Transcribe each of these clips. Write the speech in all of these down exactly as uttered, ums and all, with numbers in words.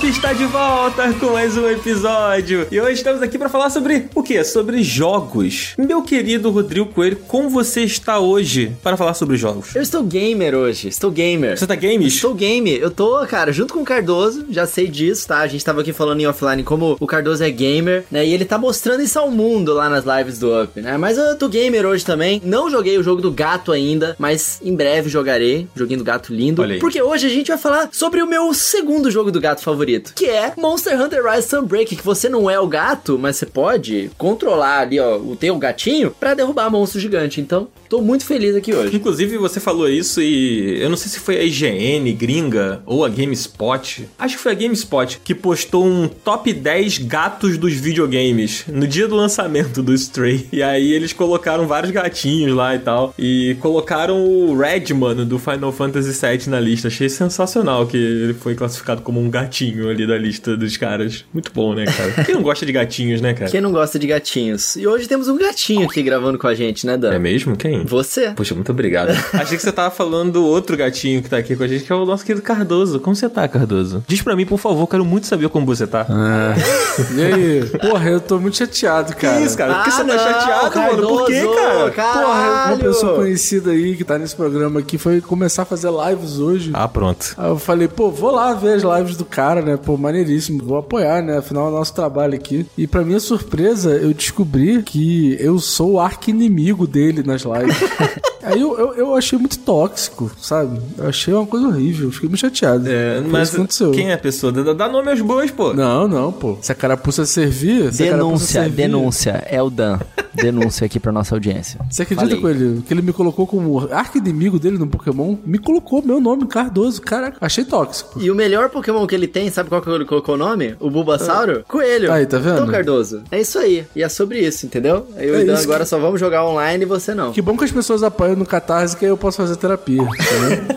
Up está de volta com mais um episódio. E hoje estamos aqui para falar sobre o quê? Sobre jogos. Meu querido Rodrigo Coelho, como você está hoje para falar sobre jogos? Eu estou gamer hoje, estou gamer. Você tá games? Estou gamer. Eu tô, cara, junto com o Cardoso, já sei disso, tá? A gente tava aqui falando em offline como o Cardoso é gamer, né? E ele tá mostrando isso ao mundo lá nas lives do Up, né? Mas eu tô gamer hoje também. Não joguei o jogo do gato ainda, mas em breve jogarei. Joguinho do gato lindo. Porque hoje a gente vai falar sobre o meu segundo jogo do gato favorito, que é Monster Hunter Rise Sunbreak, que você não é o gato, mas você pode controlar ali, ó, o teu gatinho pra derrubar monstro gigante. Então, tô muito feliz aqui hoje. Inclusive, você falou isso e eu não sei se foi a I G N gringa ou a GameSpot. Acho que foi a GameSpot que postou um top dez gatos dos videogames no dia do lançamento do Stray. E aí eles colocaram vários gatinhos lá e tal. E colocaram o Redman do Final Fantasy sete na lista. Achei sensacional que ele foi classificado como um gatinho ali da lista dos caras. Muito bom, né, cara? Quem não gosta de gatinhos, né, cara? Quem não gosta de gatinhos? E hoje temos um gatinho aqui gravando com a gente, né, Dan? É mesmo? Quem? Você. Poxa, muito obrigado. Achei que você tava falando do outro gatinho que tá aqui com a gente, que é o nosso querido Cardoso. Como você tá, Cardoso? Diz pra mim, por favor, quero muito saber como você tá. Ah. E aí? Porra, eu tô muito chateado, cara. Que isso, cara? Por que Ah, você tá não, chateado, Cardoso, mano? Por quê, cara? Caralho. Porra, uma pessoa conhecida aí que tá nesse programa aqui foi começar a fazer lives hoje. Ah, pronto. Aí eu falei, pô, vou lá ver as lives do cara, né? Pô, maneiríssimo, vou apoiar, né? Afinal, é o nosso trabalho aqui. E pra minha surpresa, eu descobri que eu sou o arqui-inimigo dele nas lives. Aí eu, eu, eu achei muito tóxico, sabe? Eu achei uma coisa horrível, fiquei muito chateado. É, Foi mas isso que aconteceu. quem é a pessoa? Dá, dá nome aos bois, pô. Não, não, pô. Se a carapuça servir... Se a carapuça Denúncia, servir, denúncia. É o Dan. Denúncia aqui pra nossa audiência. Você acredita, Falei. Coelho, que ele me colocou como arqui-inimigo dele no Pokémon? Me colocou meu nome, Cardoso. Caraca, achei tóxico. E o melhor Pokémon que ele tem, sabe qual que ele colocou o nome? O Bulbasauro? Coelho. Aí, tá vendo? Então, Cardoso, é isso aí. E é sobre isso, entendeu? Eu É e Dan isso agora só vamos jogar online e você não. Que bom que as pessoas apoiam no Catarse, que aí eu posso fazer terapia, entendeu?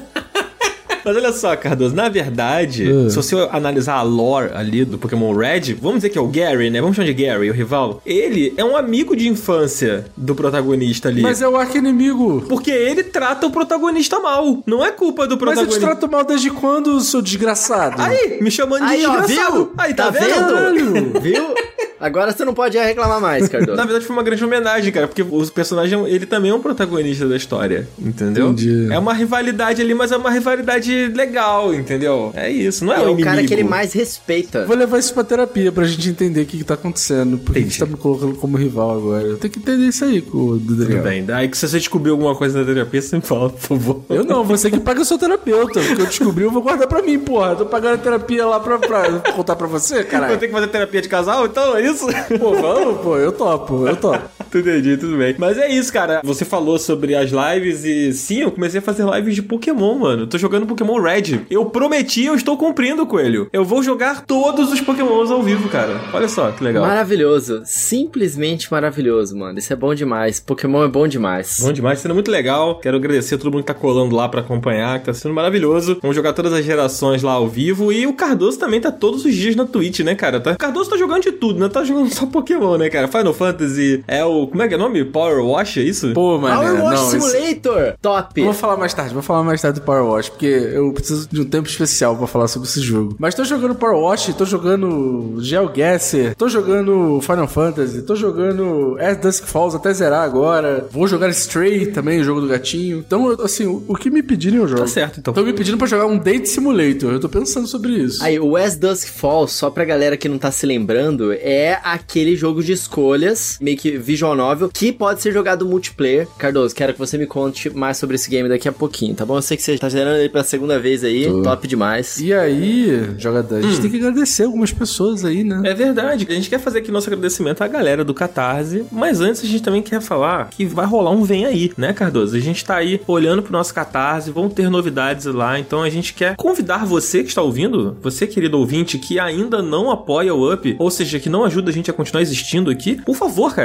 Mas olha só, Cardoso, na verdade, Uh. se você analisar a lore ali do Pokémon Red, vamos dizer que é o Gary, né? Vamos chamar de Gary, o rival. Ele é um amigo de infância do protagonista ali. Mas é o arqui-inimigo. Porque ele trata o protagonista mal. Não é culpa do Mas eu te protagonista. trato mal desde quando, seu desgraçado? Aí, me chamando de Aí, ó, desgraçado. viu? Aí, tá, Tá vendo? vendo? Viu? Agora você não pode reclamar mais, Cardoso. Na verdade foi uma grande homenagem, cara, porque o personagem, ele também é um protagonista da história, entendeu? Entendi. É uma rivalidade ali, mas é uma rivalidade legal, entendeu? É isso, não é, É um o inimigo. cara que ele mais respeita. Vou levar isso pra terapia pra gente entender o que, que tá acontecendo. Por que Entendi. você tá me colocando como rival agora? Eu tenho que entender isso aí, com o Tudo Daniel. bem, daí que se você descobrir alguma coisa na terapia, você me fala, por favor. Eu não, você que paga o seu terapeuta. O que eu descobri, eu vou guardar pra mim, porra. Eu tô pagando a terapia lá pra, pra contar pra você, Vou caralho. ter que fazer terapia de casal, então, é isso? Pô, vamos, pô, eu topo, eu topo. Entendi, tudo bem. Mas é isso, cara. Você falou sobre as lives e sim, eu comecei a fazer lives de Pokémon, mano. Tô jogando Pokémon Red. Eu prometi, eu estou cumprindo, Coelho. Eu vou jogar todos os Pokémons ao vivo, cara. Olha só, que legal. Maravilhoso. Simplesmente maravilhoso, mano. Isso é bom demais. Pokémon é bom demais. Bom demais, sendo muito legal. Quero agradecer a todo mundo que tá colando lá pra acompanhar, que tá sendo maravilhoso. Vamos jogar todas as gerações lá ao vivo. E o Cardoso também tá todos os dias na Twitch, né, cara? Tá... O Cardoso tá jogando de tudo, né? Tá jogando só Pokémon, né, cara? Final Fantasy é o... Como é que é o nome? Power Wash, é isso? Pô, mano. Power Wash não, isso- Simulator! Top! Eu vou falar mais tarde, vou falar mais tarde do Power Wash, porque eu preciso de um tempo especial pra falar sobre esse jogo. Mas tô jogando Power Wash, tô jogando GeoGuessr, tô jogando Final Fantasy, tô jogando As Dusk Falls até zerar agora. Vou jogar Stray também, o jogo do gatinho. Então, eu- assim, o, o que me pedirem eu jogo. Tá certo, então. Estão me pedindo pra jogar um Date Simulator, eu tô pensando sobre isso. Aí, o As Dusk Falls, só pra galera que não tá se lembrando, é aquele jogo de escolhas, meio que visual novel, que pode ser jogado multiplayer. Cardoso, quero que você me conte mais sobre esse game daqui a pouquinho, tá bom? Eu sei que você tá gerando ele pela segunda vez aí, Tô. top demais. E aí, jogador, a gente Hum. tem que agradecer algumas pessoas aí, né? É verdade. A gente quer fazer aqui nosso agradecimento à galera do Catarse, mas antes a gente também quer falar que vai rolar um Vem Aí, né, Cardoso? A gente tá aí olhando pro nosso Catarse, vão ter novidades lá, então a gente quer convidar você que está ouvindo, você, querido ouvinte, que ainda não apoia o Up, ou seja, que não ajuda a gente a continuar existindo aqui, por favor, cara, clique no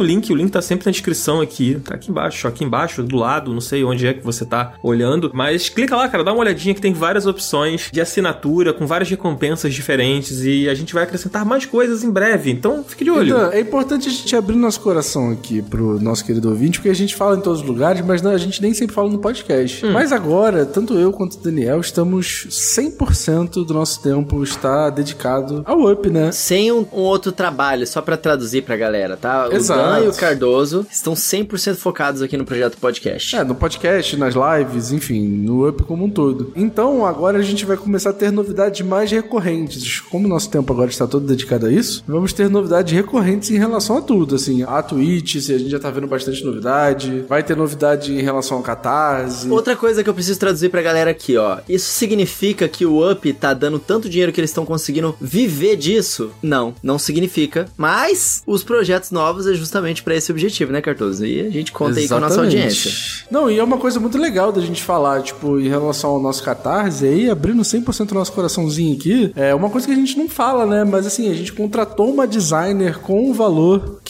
link, o link tá sempre na descrição aqui, tá aqui embaixo, aqui embaixo, do lado, não sei onde é que você tá olhando, mas clica lá, cara, dá uma olhadinha que tem várias opções de assinatura, com várias recompensas diferentes, e a gente vai acrescentar mais coisas em breve, então fique de olho. Então, é importante a gente abrir nosso coração aqui pro nosso querido ouvinte, porque a gente fala em todos os lugares, mas não, a gente nem sempre fala no podcast. Hum. Mas agora, tanto eu quanto o Daniel, estamos cem por cento do nosso tempo está dedicado ao Up, né? Sem um, um outro trabalho, só pra traduzir pra galera, tá? Exato. O Dan e o Cardoso estão cem por cento focados aqui no projeto podcast. É, no podcast, nas lives, enfim, no Up como um todo. Então, agora a gente vai começar a ter novidades mais recorrentes. Como o nosso tempo agora está todo dedicado a isso, vamos ter novidades recorrentes em relação a tudo, assim, a Twitch, se a gente já tá vendo bastante novidade, vai ter novidade em relação ao Catarse. Outra coisa que eu preciso traduzir pra galera aqui, ó, isso significa que o Up tá dando tanto dinheiro que eles estão conseguindo viver disso? Não, não significa, mas os projetos novos é justamente pra esse objetivo, né, Cardoso? E a gente conta Exatamente. Aí com a nossa audiência. Não, e é uma coisa muito legal da gente falar, tipo, em relação ao nosso Catarse, aí abrindo cem por cento do nosso coraçãozinho aqui, é uma coisa que a gente não fala, né, mas assim, a gente contratou uma designer com um valor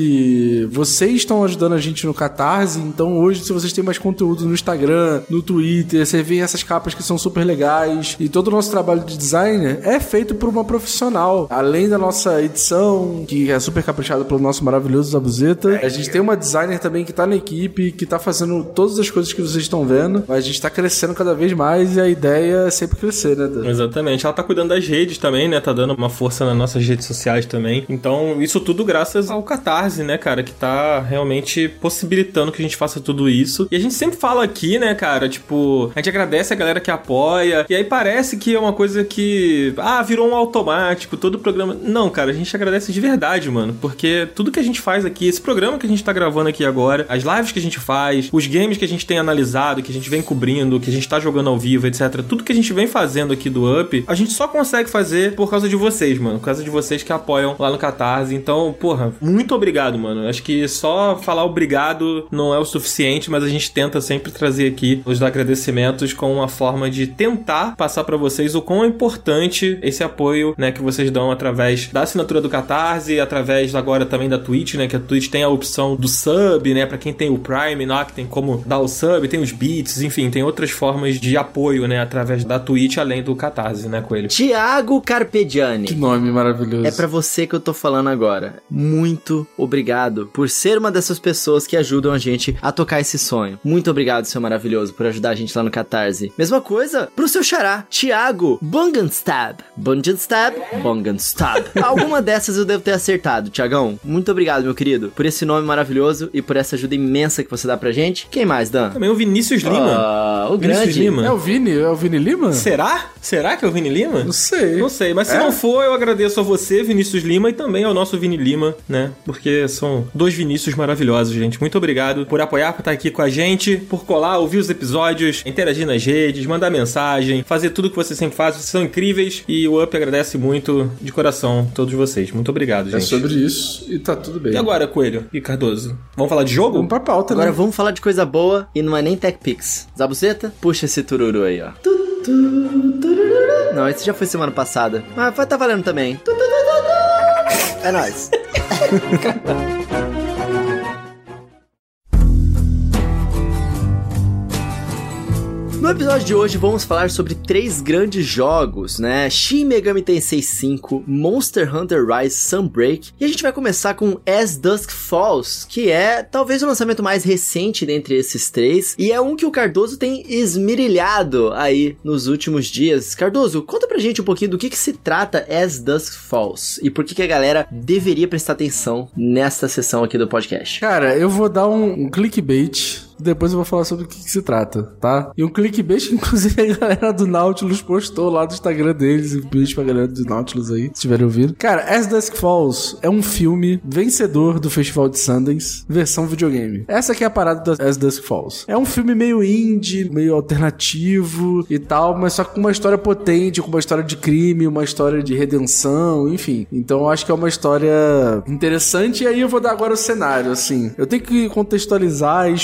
que vocês estão ajudando a gente no Catarse, então hoje se vocês têm mais conteúdo no Instagram, no Twitter, você vê essas capas que são super legais, e todo o nosso trabalho de designer é feito por uma profissional. Além da nossa edição, que é super caprichada pelo nosso maravilhoso Zabuzeta, a gente tem uma designer também que tá na equipe, que tá fazendo todas as coisas que vocês estão vendo, mas a gente tá crescendo cada vez mais e a ideia é sempre crescer, né, Dan? Exatamente. Ela tá cuidando das redes também, né? Tá dando uma força nas nossas redes sociais também. Então, isso tudo graças ao Catarse, né, cara? Que tá realmente possibilitando que a gente faça tudo isso. E a gente sempre fala aqui, né, cara? Tipo, a gente agradece a galera que apoia. E aí parece que é uma coisa que... Ah, virou um automático, todo o programa... Não, cara, a gente agradece de verdade, mano. Porque tudo que a gente faz aqui, esse programa que a gente tá gravando aqui agora, as lives que a gente faz, os games que a gente tem analisado, que a gente vem cobrindo, que a gente tá jogando ao vivo, etcétera. Tudo que a gente vem fazendo aqui do Up, a gente só consegue fazer por causa de vocês, mano. Por causa de vocês que apoiam lá no Catarse. Então, porra, muito obrigado, mano. Acho que só falar obrigado não é o suficiente, mas a gente tenta sempre trazer aqui os agradecimentos com uma forma de tentar passar pra vocês o quão é importante esse apoio, né, que vocês dão através da assinatura do Catarse, através agora também da Twitch, né, que a Twitch tem a opção do sub, né, pra quem tem o Prime lá, que tem como dar o sub, tem os beats, enfim, tem outras formas de apoio, né, através da Twitch, além do Catarse, né, Coelho? Thiago Carpegiani. Que nome maravilhoso. É pra você que eu tô falando agora. Muito obrigado por ser uma dessas pessoas que ajudam a gente a tocar esse sonho. Muito obrigado, seu maravilhoso, por ajudar a gente lá no Catarse. Mesma coisa pro seu xará, Thiago Bongenstab. Bongenstab? Bongenstab. Alguma dessas eu devo ter acertado, Thiagão. Muito obrigado, meu querido, por esse nome maravilhoso e por essa ajuda imensa que você dá pra gente. Quem mais, Dan? Também o Vinícius Lima. Ah, o Vinícius grande. Lima. É o Vini? É o Vini Lima? Será? Será que é o Vini Lima? Não sei. Não sei, mas se É? não for, eu agradeço a você, Vinícius Lima, e também ao nosso Vini Lima, né? Porque são dois Vinícius maravilhosos, gente. Muito obrigado por apoiar, por estar aqui com a gente, por colar, ouvir os episódios, interagir nas redes, mandar mensagem, fazer tudo que vocês sempre fazem. Vocês são incríveis e o Up agradece muito de coração todos vocês. Muito obrigado, gente. É sobre isso e tá tudo bem. E agora, Coelho e Cardoso? Vamos falar de jogo? Vamos pra pauta, Agora né? vamos falar de coisa boa e não é nem Tech Pix. Zabuzeta, puxa esse tururu aí, ó. Tu, tu, tururu. Não, esse já foi semana passada. Mas vai tá valendo também. Tu, tu, tu, tu, tu. É nóis. No episódio de hoje vamos falar sobre três grandes jogos, né? Shin Megami Tensei cinco, Monster Hunter Rise Sunbreak, e a gente vai começar com As Dusk Falls, que é talvez o lançamento mais recente dentre esses três, e é um que o Cardoso tem esmirilhado aí nos últimos dias. Cardoso, conta pra gente um pouquinho do que que se trata As Dusk Falls, e por que que a galera deveria prestar atenção nesta sessão aqui do podcast. Cara, eu vou dar um, um clickbait. Depois eu vou falar sobre o que, que se trata, tá? E um clickbait, inclusive, a galera do Nautilus postou lá do Instagram deles. Um beijo pra galera do Nautilus aí, se estiverem ouvindo. Cara, As Dusk Falls é um filme vencedor do Festival de Sundance, versão videogame. Essa aqui é a parada da As Dusk Falls. É um filme meio indie, meio alternativo e tal, mas só com uma história potente, com uma história de crime, uma história de redenção, enfim. Então eu acho que é uma história interessante. E aí eu vou dar agora o cenário, assim. Eu tenho que contextualizar e explicar um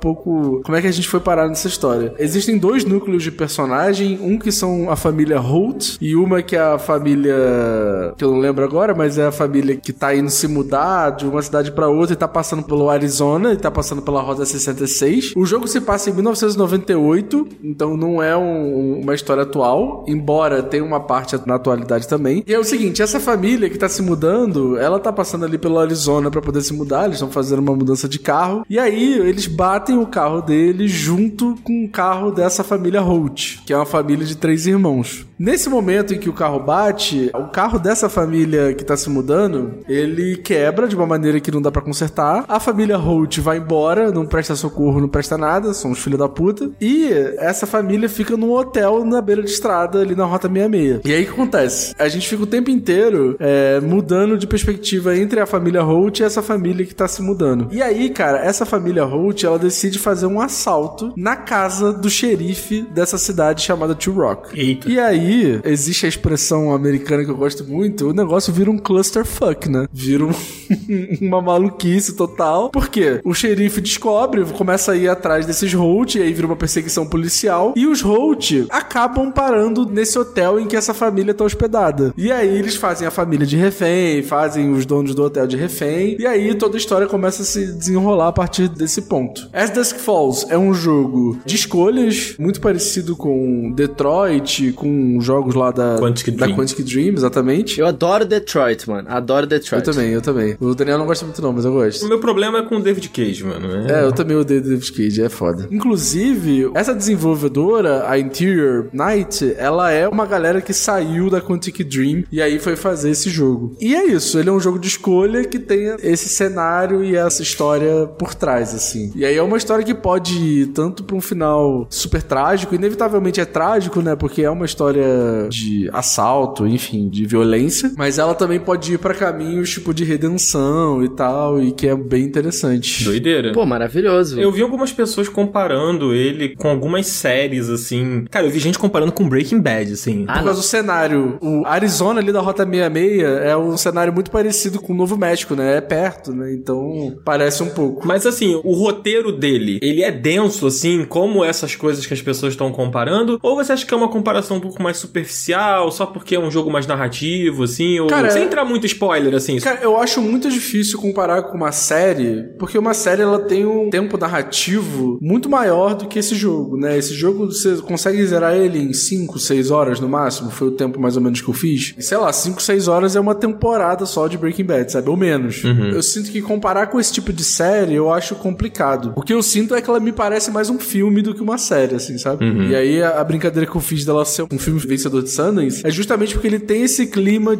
pouco como é que a gente foi parar nessa história. Existem dois núcleos de personagem, um que são a família Holt e uma que é a família que eu não lembro agora, mas é a família que tá indo se mudar de uma cidade pra outra e tá passando pelo Arizona e tá passando pela Rota sessenta e seis. O jogo se passa em mil novecentos e noventa e oito, então não é um, uma história atual, embora tenha uma parte na atualidade também. E é o seguinte, essa família que tá se mudando, ela tá passando ali pelo Arizona pra poder se mudar, eles estão fazendo uma mudança de carro, e aí eles batem o carro deles junto com o carro dessa família Holt, que é uma família de três irmãos. Nesse momento em que o carro bate, o carro dessa família que tá se mudando, ele quebra de uma maneira que não dá pra consertar. A família Holt vai embora, não presta socorro, não presta nada, são os filhos da puta. E essa família fica num hotel na beira de estrada, ali na Rota sessenta e seis. E aí o que acontece? A gente fica o tempo inteiro é, mudando de perspectiva entre a família Holt e essa família que tá se mudando. E aí, cara, essa família Holt, ela decide fazer um assalto na casa do xerife dessa cidade chamada Two Rock. Eita. E aí, existe a expressão americana que eu gosto muito, o negócio vira um clusterfuck, né? Vira um uma maluquice total. Por quê? O xerife descobre, começa a ir atrás desses Holt, e aí vira uma perseguição policial, e os Holt acabam parando nesse hotel em que essa família tá hospedada. E aí eles fazem a família de refém, fazem os donos do hotel de refém, e aí toda a história começa a se desenrolar a partir desse ponto. As Dusk Falls é um jogo de escolhas, muito parecido com Detroit, com jogos lá da Quantic da Dream. Quantic Dream, exatamente. Eu adoro Detroit, mano. Adoro Detroit. Eu também, eu também. O Daniel não gosta muito não, mas eu gosto. O meu problema é com o David Cage, mano. É, eu também odeio David Cage, é foda. Inclusive, essa desenvolvedora, a Interior Night, ela é uma galera que saiu da Quantic Dream e aí foi fazer esse jogo. E é isso, ele é um jogo de escolha que tem esse cenário e essa história por trás, assim. E aí é uma história que pode ir tanto pra um final super trágico, inevitavelmente é trágico, né, porque é uma história de assalto, enfim, de violência, mas ela também pode ir pra caminhos tipo de redenção e tal, e que é bem interessante. Doideira. Pô, maravilhoso. Eu vi algumas pessoas comparando ele com algumas séries, assim. Cara, eu vi gente comparando com Breaking Bad, assim. Por causa do cenário. O Arizona ali da Rota sessenta e seis é um cenário muito parecido com o Novo México, né? É perto, né? Então, parece um pouco. Mas assim, o roteiro dele, ele é denso, assim, como essas coisas que as pessoas estão comparando? Ou você acha que é uma comparação um pouco mais superficial, só porque é um jogo mais narrativo, assim? Ou... Cara, sem entrar muito spoiler, assim. Cara, eu acho muito difícil comparar com uma série, porque uma série, ela tem um tempo narrativo muito maior do que esse jogo, né? Esse jogo, você consegue zerar ele em cinco, seis horas no máximo, foi o tempo mais ou menos que eu fiz. E, sei lá, cinco, seis horas é uma temporada só de Breaking Bad, sabe? Ou menos. Uhum. Eu sinto que comparar com esse tipo de série, eu acho complicado. O que eu sinto é que ela me parece mais um filme do que uma série, assim, sabe? Uhum. E aí, a, a brincadeira que eu fiz dela ser um filme vencedor de Sundance é justamente porque ele tem esse clima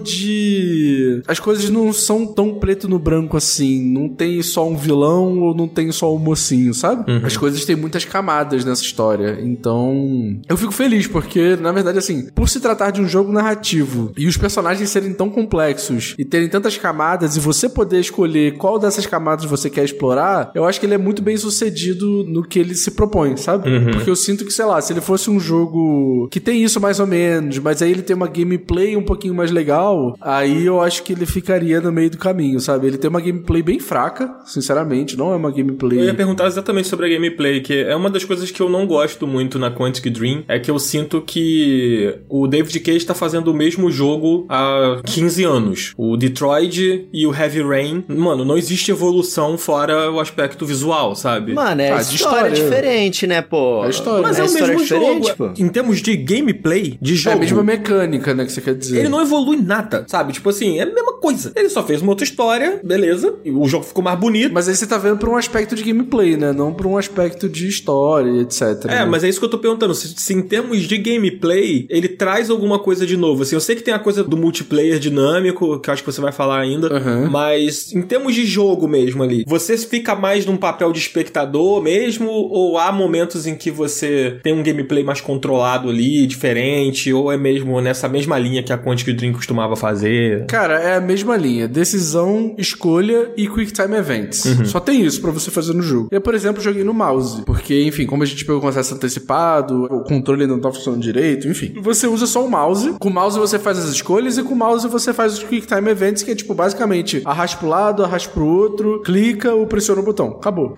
de... As coisas não são tão preto no branco assim. Não tem só um vilão ou não tem só um mocinho, sabe? Uhum. As coisas têm muitas camadas nessa história. Então, eu fico feliz porque, na verdade, assim, por se tratar de um jogo narrativo e os personagens serem tão complexos e terem tantas camadas e você poder escolher qual dessas camadas você quer explorar, eu acho que ele é muito bem sucedido no que ele se propõe, sabe? Uhum. Porque eu sinto que, sei lá, se ele fosse um jogo que tem isso mais ou menos, mas aí ele tem uma gameplay um pouquinho mais legal, aí eu acho que ele ficaria no meio do caminho, sabe? Ele tem uma gameplay bem fraca, sinceramente, não é uma gameplay... Eu ia perguntar exatamente sobre a gameplay, que é uma das coisas que eu não gosto muito na Quantic Dream, é que eu sinto que o David Cage tá fazendo o mesmo jogo há quinze anos. O Detroit e o Heavy Rain, mano, não existe evolução fora o aspecto visual, sabe? Mano, é Ah, a de história, história. diferente, né, pô? É a história. Mas é é, a o história mesmo diferente, jogo. pô. Em termos de gameplay, de É jogo... a mesma mecânica, né, que você quer dizer. Ele não evolui nada, sabe? Tipo assim, é a mesma coisa. Ele só fez uma outra história, beleza, e o jogo ficou mais bonito. Mas aí você tá vendo por um aspecto de gameplay, né? Não por um aspecto de história, etcétera. É, né? mas é isso que eu tô perguntando. Se, se em termos de gameplay, ele traz alguma coisa de novo. Assim, eu sei que tem a coisa do multiplayer dinâmico, que eu acho que você vai falar ainda. Uhum. Mas em termos de jogo mesmo ali, você fica mais num papel de espectador mesmo? Ou há momentos em que você tem um gameplay mais controlado ali, diferente? Ou é mesmo nessa mesma linha que a Quantic Dream costumava fazer? Cara, é a mesma linha. Decisão, escolha e Quick Time Events. Uhum. Só tem isso pra você fazer no jogo. Eu, por exemplo, joguei no mouse. Porque, enfim, como a gente pegou com acesso antecipado, o controle não tá funcionando direito, enfim. Você usa só o mouse. Com o mouse você faz as escolhas e com o mouse você faz os Quick Time Events, que é, tipo, basicamente, arraste pro lado, arraste pro outro, clica ou pressiona o botão. Acabou. A gameplay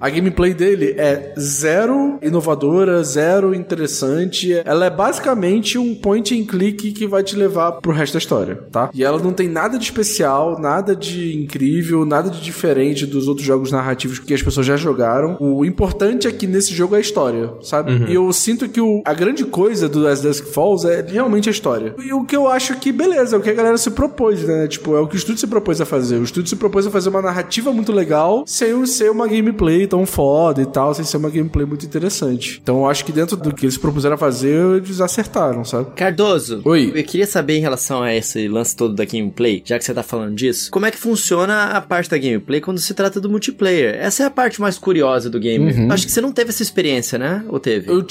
gameplay dele é zero inovadora, zero interessante. Ela é basicamente um point and click que vai te levar pro resto da história, tá? E ela não tem nada de especial, nada de incrível, nada de diferente dos outros jogos narrativos que as pessoas já jogaram. O importante é que nesse jogo é a história, sabe? Uhum. E eu sinto que o, a grande coisa do As Dusk Falls é realmente a história. E o que eu acho que, beleza, é o que a galera se propôs, né? Tipo, é o que o estúdio se propôs a fazer. O estúdio se propôs a fazer uma narrativa muito legal, sem ser uma gameplay tão foda e tal, sem ser uma gameplay muito interessante. Então eu acho que dentro do que eles propuseram a fazer, eles acertaram, sabe? Cardoso, oi. Eu queria saber em relação a esse lance todo da gameplay, já que você tá falando disso, como é que funciona a parte da gameplay quando se trata do multiplayer? Essa é a parte mais curiosa do game. Uhum. Acho que você não teve essa experiência, né? Ou teve? Eu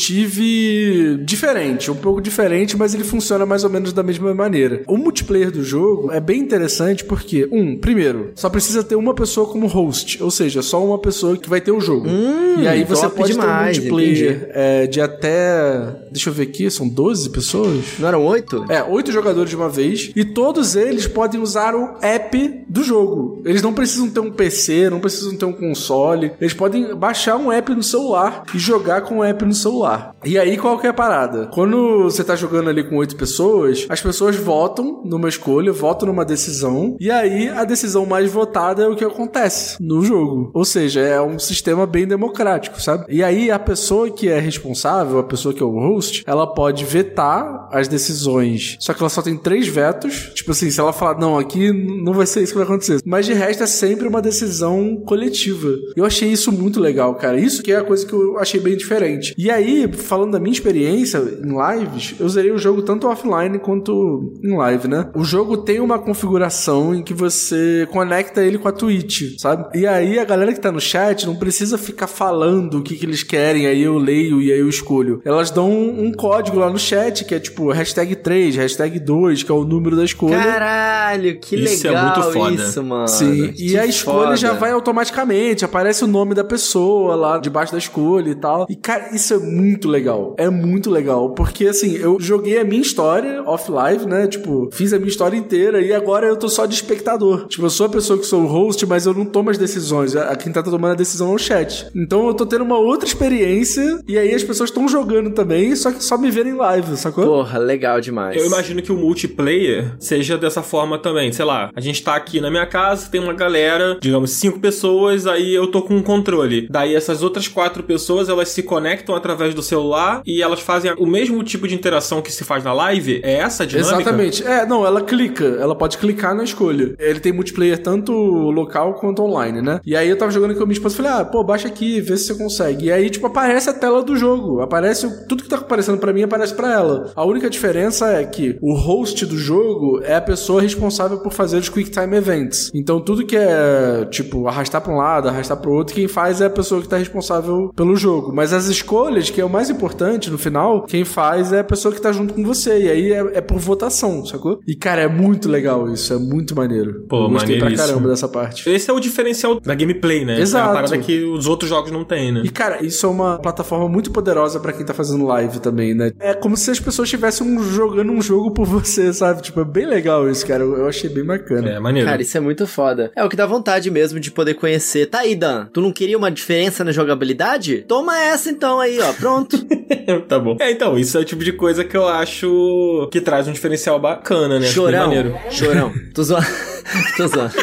tive diferente, um pouco diferente, mas ele funciona mais ou menos da mesma maneira. O multiplayer do jogo é bem interessante porque, um, primeiro, só precisa ter uma pessoa como host, ou seja, só uma pessoa que vai ter o jogo. Hum, e aí você pode demais, ter um multiplayer é, de até... Deixa eu ver aqui, são doze pessoas? Não eram oito? É, oito jogadores de uma vez, e todos eles podem usar o app do jogo. Eles não precisam ter um P C, não precisam ter um console, eles podem baixar um app no celular e jogar com o app no celular. E aí, qual que é a parada? Quando você tá jogando ali com oito pessoas, as pessoas votam numa escolha, votam numa decisão, e aí a decisão mais votada é o que acontece no jogo. Ou seja, é um sistema bem democrático, sabe? E aí a pessoa que é responsável, a pessoa que é o host, ela pode vetar as decisões, só que ela só tem três vetos. Tipo assim, se ela falar, não, aqui não vai ser isso que vai acontecer. Mas de resto é sempre uma decisão coletiva. Eu achei isso muito legal, cara. Isso que é a coisa que eu achei bem diferente. E aí, falando da minha experiência em lives, eu zerei o jogo tanto offline quanto em live, né? O jogo tem uma configuração em que você conecta ele com a Twitch, sabe? E aí a galera que tá no chat não precisa ficar falando o que, que eles querem, aí eu leio e aí eu escolho. Elas dão um, um código lá no chat, que é tipo hashtag três, hashtag dois, que é o número da escolha. Caralho, que isso legal é muito foda. Isso, mano. Sim, que e a escolha foda. já vai automaticamente, aparece o nome da pessoa lá debaixo da escolha e tal. E, cara, isso é muito legal. É muito legal, porque, assim, eu joguei a minha história off-live, né? Tipo, fiz a minha história inteira e agora eu tô só de espectador. Tipo, eu sou a pessoa que sou o host, mas eu não tomo as decisões. A quem tá tomando a decisão é o chat. Então eu tô tendo uma outra experiência e aí as pessoas estão jogando também, só que só me verem em live, sacou? Porra, legal demais. Eu imagino que o multiplayer seja dessa forma também. Sei lá, a gente tá aqui na minha casa, tem uma galera, digamos, cinco pessoas, aí eu tô com um controle. Daí essas outras quatro pessoas, elas se conectam através do celular e elas fazem o mesmo tipo de interação que se faz na live? É essa a dinâmica? Exatamente. É, não, ela clica. Ela pode clicar na escolha. Ele tem multiplayer tanto local quanto online, né? E aí eu tava jogando com a minha esposa e falei, ah, pô, baixa aqui, vê se você consegue. E aí, tipo, aparece a tela do jogo. Aparece, tudo que tá aparecendo pra mim aparece pra ela. A única diferença é que o host do jogo é a pessoa responsável por fazer os Quick Time Events. Então tudo que é, tipo, arrastar pra um lado, arrastar pro outro, quem faz é a pessoa que tá responsável pelo jogo. Mas as escolhas, que é o mais importante no final, quem faz é a pessoa que tá junto com você. E aí é, é por votação, sacou? E, cara, é muito legal isso. É muito maneiro. Pô, eu gostei pra maneiríssimo. caramba dessa parte. Esse é o diferencial da gameplay, né? Exato. É uma parada que os outros jogos não têm, né? E, cara, isso é uma plataforma muito poderosa pra quem tá fazendo live também, né? É como se as pessoas estivessem um, jogando um jogo por você, sabe? Tipo, é bem legal isso, cara. Eu, eu achei bem bacana. É, maneiro. Cara, isso é muito foda. É o que dá vontade mesmo de poder conhecer. Tá aí, Dan. Tu não queria uma diferença na jogabilidade? Toma essa então aí, ó. Pronto. Tá bom. É, então, isso é o tipo de coisa que eu acho que traz um diferencial bacana, né? Chorão. Acho bem maneiro. Chorão. Tô zoando. Tô zoando.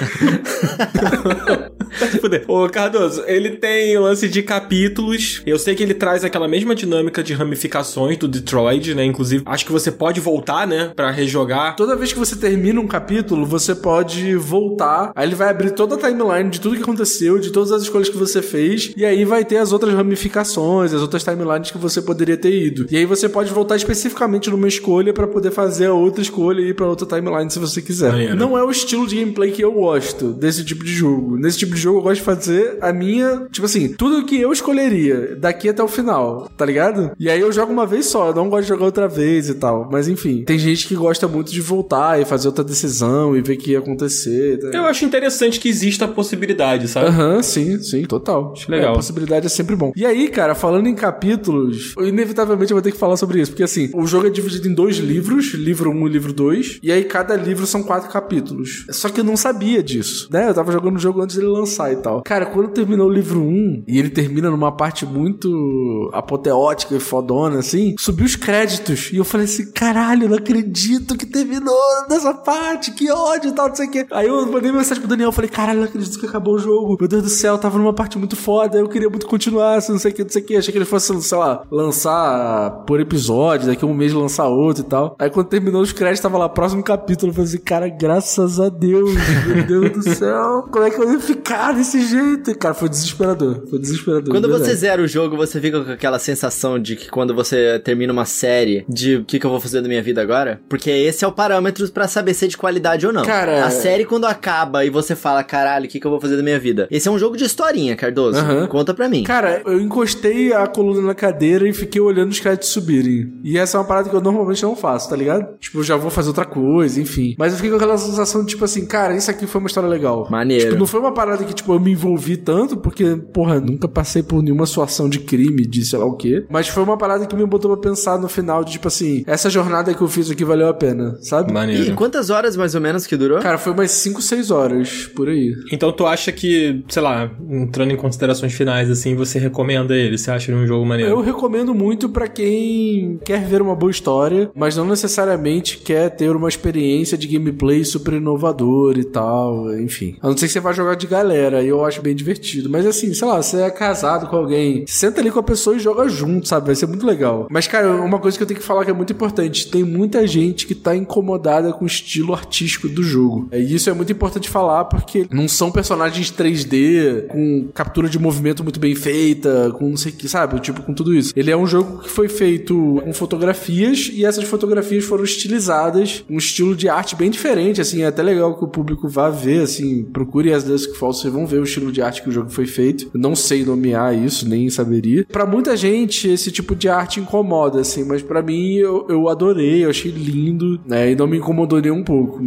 Ô, Cardoso, ele tem o lance de capítulos. Eu sei que ele traz aquela mesma dinâmica de ramificações do Detroit, né? Inclusive, acho que você pode voltar, né? Pra rejogar. Toda vez que você termina um capítulo, você pode voltar. Aí ele vai abrir toda a timeline de tudo que aconteceu, de todas as escolhas que você fez. E aí vai ter as outras ramificações, as outras timelines que você poderia ter ido. E aí você pode voltar especificamente numa escolha pra poder fazer a outra escolha e ir pra outra timeline se você quiser. Maneiro. Não é o estilo de gameplay que eu gosto desse tipo de jogo. Nesse tipo de jogo eu gosto de fazer a minha... Tipo assim, tudo que eu escolheria daqui até o final, tá ligado? E aí eu jogo uma vez só, eu não gosto de jogar outra vez e tal. Mas enfim, tem gente que gosta muito de voltar e fazer outra decisão e ver o que ia acontecer. Tá? Eu acho interessante que exista a possibilidade, sabe? Aham, uhum, sim, sim, total. Acho legal. É, a possibilidade é sempre bom. E aí, cara, falando em capítulos, eu inevitavelmente eu vou ter que falar sobre isso, porque assim, o jogo é dividido em dois livros, livro um e livro dois, e aí cada livro são quatro capítulos. Só que eu não sabia disso, né? Eu tava jogando o jogo antes dele lançar. lançar e tal. Cara, quando terminou o livro um, e ele termina numa parte muito apoteótica e fodona, assim, subiu os créditos. E eu falei assim, caralho, eu não acredito que terminou nessa parte, que ódio e tal, não sei o que. Aí eu mandei mensagem pro Daniel, falei, caralho, eu não acredito que acabou o jogo. Meu Deus do céu, tava numa parte muito foda, eu queria muito continuar, não sei o que, não sei o que. Achei que ele fosse, sei lá, lançar por episódio, daqui a um mês lançar outro e tal. Aí quando terminou os créditos, tava lá, próximo capítulo, eu falei assim, cara, graças a Deus, meu Deus do céu, como é que eu ia ficar desse jeito? Cara, foi desesperador, foi desesperador. Quando você zera o jogo, você fica com aquela sensação de que quando você termina uma série, de o que, que eu vou fazer da minha vida agora? Porque esse é o parâmetro pra saber se é de qualidade ou não. Cara, a série quando acaba e você fala, caralho, o que, que eu vou fazer da minha vida? Esse é um jogo de historinha, Cardoso. Uhum. Conta pra mim. Cara, eu encostei a coluna na cadeira e fiquei olhando os créditos subirem. E essa é uma parada que eu normalmente não faço, tá ligado? Tipo, eu já vou fazer outra coisa, enfim. Mas eu fiquei com aquela sensação de, tipo assim, cara, isso aqui foi uma história legal. Maneiro. Tipo, não foi uma parada que, tipo, eu me envolvi tanto, porque, porra, nunca passei por nenhuma situação de crime, de sei lá o quê. Mas foi uma parada que me botou pra pensar no final de, tipo assim, essa jornada que eu fiz aqui valeu a pena, sabe? Maneiro. E quantas horas mais ou menos que durou? Cara, foi umas cinco, seis horas, por aí. Então tu acha que, sei lá, entrando em considerações finais, assim, você recomenda ele? Você acha ele um jogo maneiro? Eu recomendo muito pra quem quer ver uma boa história, mas não necessariamente quer ter uma experiência de gameplay super inovadora e tal, enfim. A não ser que você vá jogar de galera, eu acho bem divertido. Mas assim, sei lá, você é casado com alguém, senta ali com a pessoa e joga junto, sabe? Vai ser muito legal. Mas, cara, uma coisa que eu tenho que falar que é muito importante, tem muita gente que tá incomodada com o estilo artístico do jogo. E isso é muito importante falar, porque não são personagens três D, com captura de movimento muito bem feita, com não sei o que, sabe? Tipo, com tudo isso. Ele é um jogo que foi feito com fotografias, e essas fotografias foram estilizadas, um estilo de arte bem diferente, assim, é até legal que o público vá ver, assim, procure As Dusk Falls, vocês vão ver o estilo de arte que o jogo foi feito. Eu não sei nomear isso, nem saberia. Pra muita gente, esse tipo de arte incomoda, assim, mas pra mim, eu, eu adorei, eu achei lindo, né, e não me incomodou nem um pouco,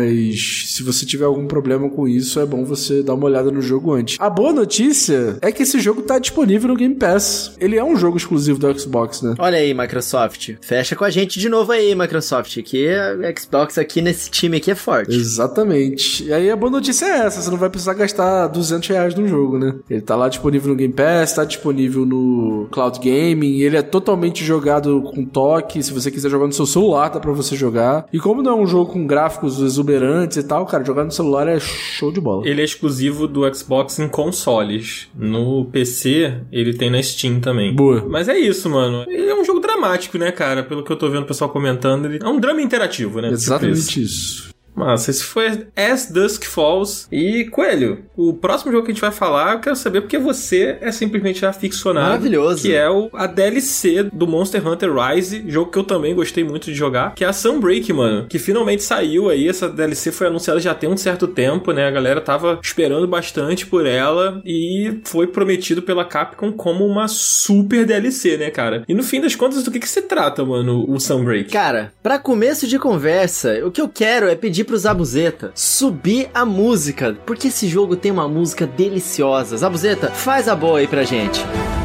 mas se você tiver algum problema com isso, é bom você dar uma olhada no jogo antes. A boa notícia é que esse jogo tá disponível no Game Pass. Ele é um jogo exclusivo do Xbox, né? Olha aí, Microsoft. Fecha com a gente de novo aí, Microsoft, que a Xbox aqui nesse time aqui é forte. Exatamente. E aí a boa notícia é essa, você não vai precisar gastar duzentos reais no jogo, né? Ele tá lá disponível no Game Pass, tá disponível no Cloud Gaming, ele é totalmente jogado com toque, se você quiser jogar no seu celular, dá pra você jogar. E como não é um jogo com gráficos exuberantes e tal, cara, jogar no celular é show de bola. Ele é exclusivo do Xbox em consoles. No P C, ele tem na Steam também. Boa. Mas é isso, mano. Ele é um jogo dramático, né, cara? Pelo que eu tô vendo o pessoal comentando, ele é um drama interativo, né? Exatamente tipo isso. isso. Massa, esse foi As Dusk Falls. E, Coelho, o próximo jogo que a gente vai falar, eu quero saber porque você é simplesmente aficionado. Maravilhoso. Que é o, a D L C do Monster Hunter Rise, jogo que eu também gostei muito de jogar, que é a Sunbreak, mano. Que finalmente saiu aí, essa D L C foi anunciada já tem um certo tempo, né? A galera tava esperando bastante por ela e foi prometido pela Capcom como uma super D L C, né, cara? E no fim das contas, do que que se trata, mano, o Sunbreak? Cara, pra começo de conversa, o que eu quero é pedir pro Zabuzeta subir a música, porque esse jogo tem uma música deliciosa. Zabuzeta, faz a boa aí pra gente.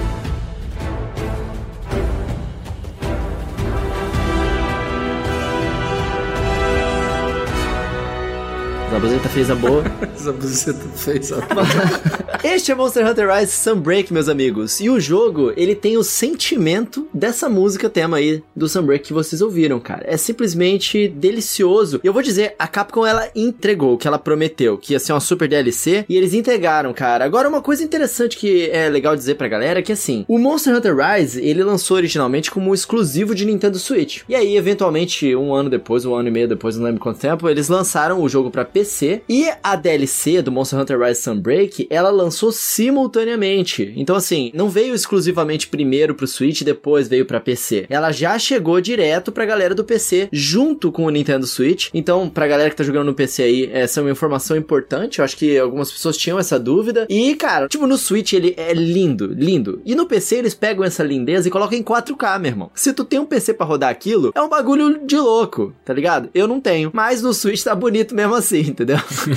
Zabuzeta fez a boa. Zabuzeta fez a boa. Este é Monster Hunter Rise Sunbreak, meus amigos. E o jogo, ele tem o sentimento dessa música tema aí do Sunbreak que vocês ouviram, cara. É simplesmente delicioso. E eu vou dizer, a Capcom, ela entregou o que ela prometeu, que ia ser uma super D L C, e eles entregaram, cara. Agora, uma coisa interessante que é legal dizer pra galera é que, assim, o Monster Hunter Rise, ele lançou originalmente como um exclusivo de Nintendo Switch. E aí, eventualmente, um ano depois, um ano e meio depois, não lembro quanto tempo, eles lançaram o jogo pra P C, e a D L C do Monster Hunter Rise Sunbreak, ela lançou simultaneamente. Então, assim, não veio exclusivamente primeiro pro Switch e depois veio pra P C. Ela já chegou direto pra galera do P C, junto com o Nintendo Switch. Então, pra galera que tá jogando no P C aí, essa é uma informação importante. Eu acho que algumas pessoas tinham essa dúvida. E, cara, tipo, no Switch ele é lindo, lindo. E no P C eles pegam essa lindeza e colocam em quatro K, meu irmão. Se tu tem um P C pra rodar aquilo, é um bagulho de louco, tá ligado? Eu não tenho. Mas no Switch tá bonito mesmo assim. entendeu?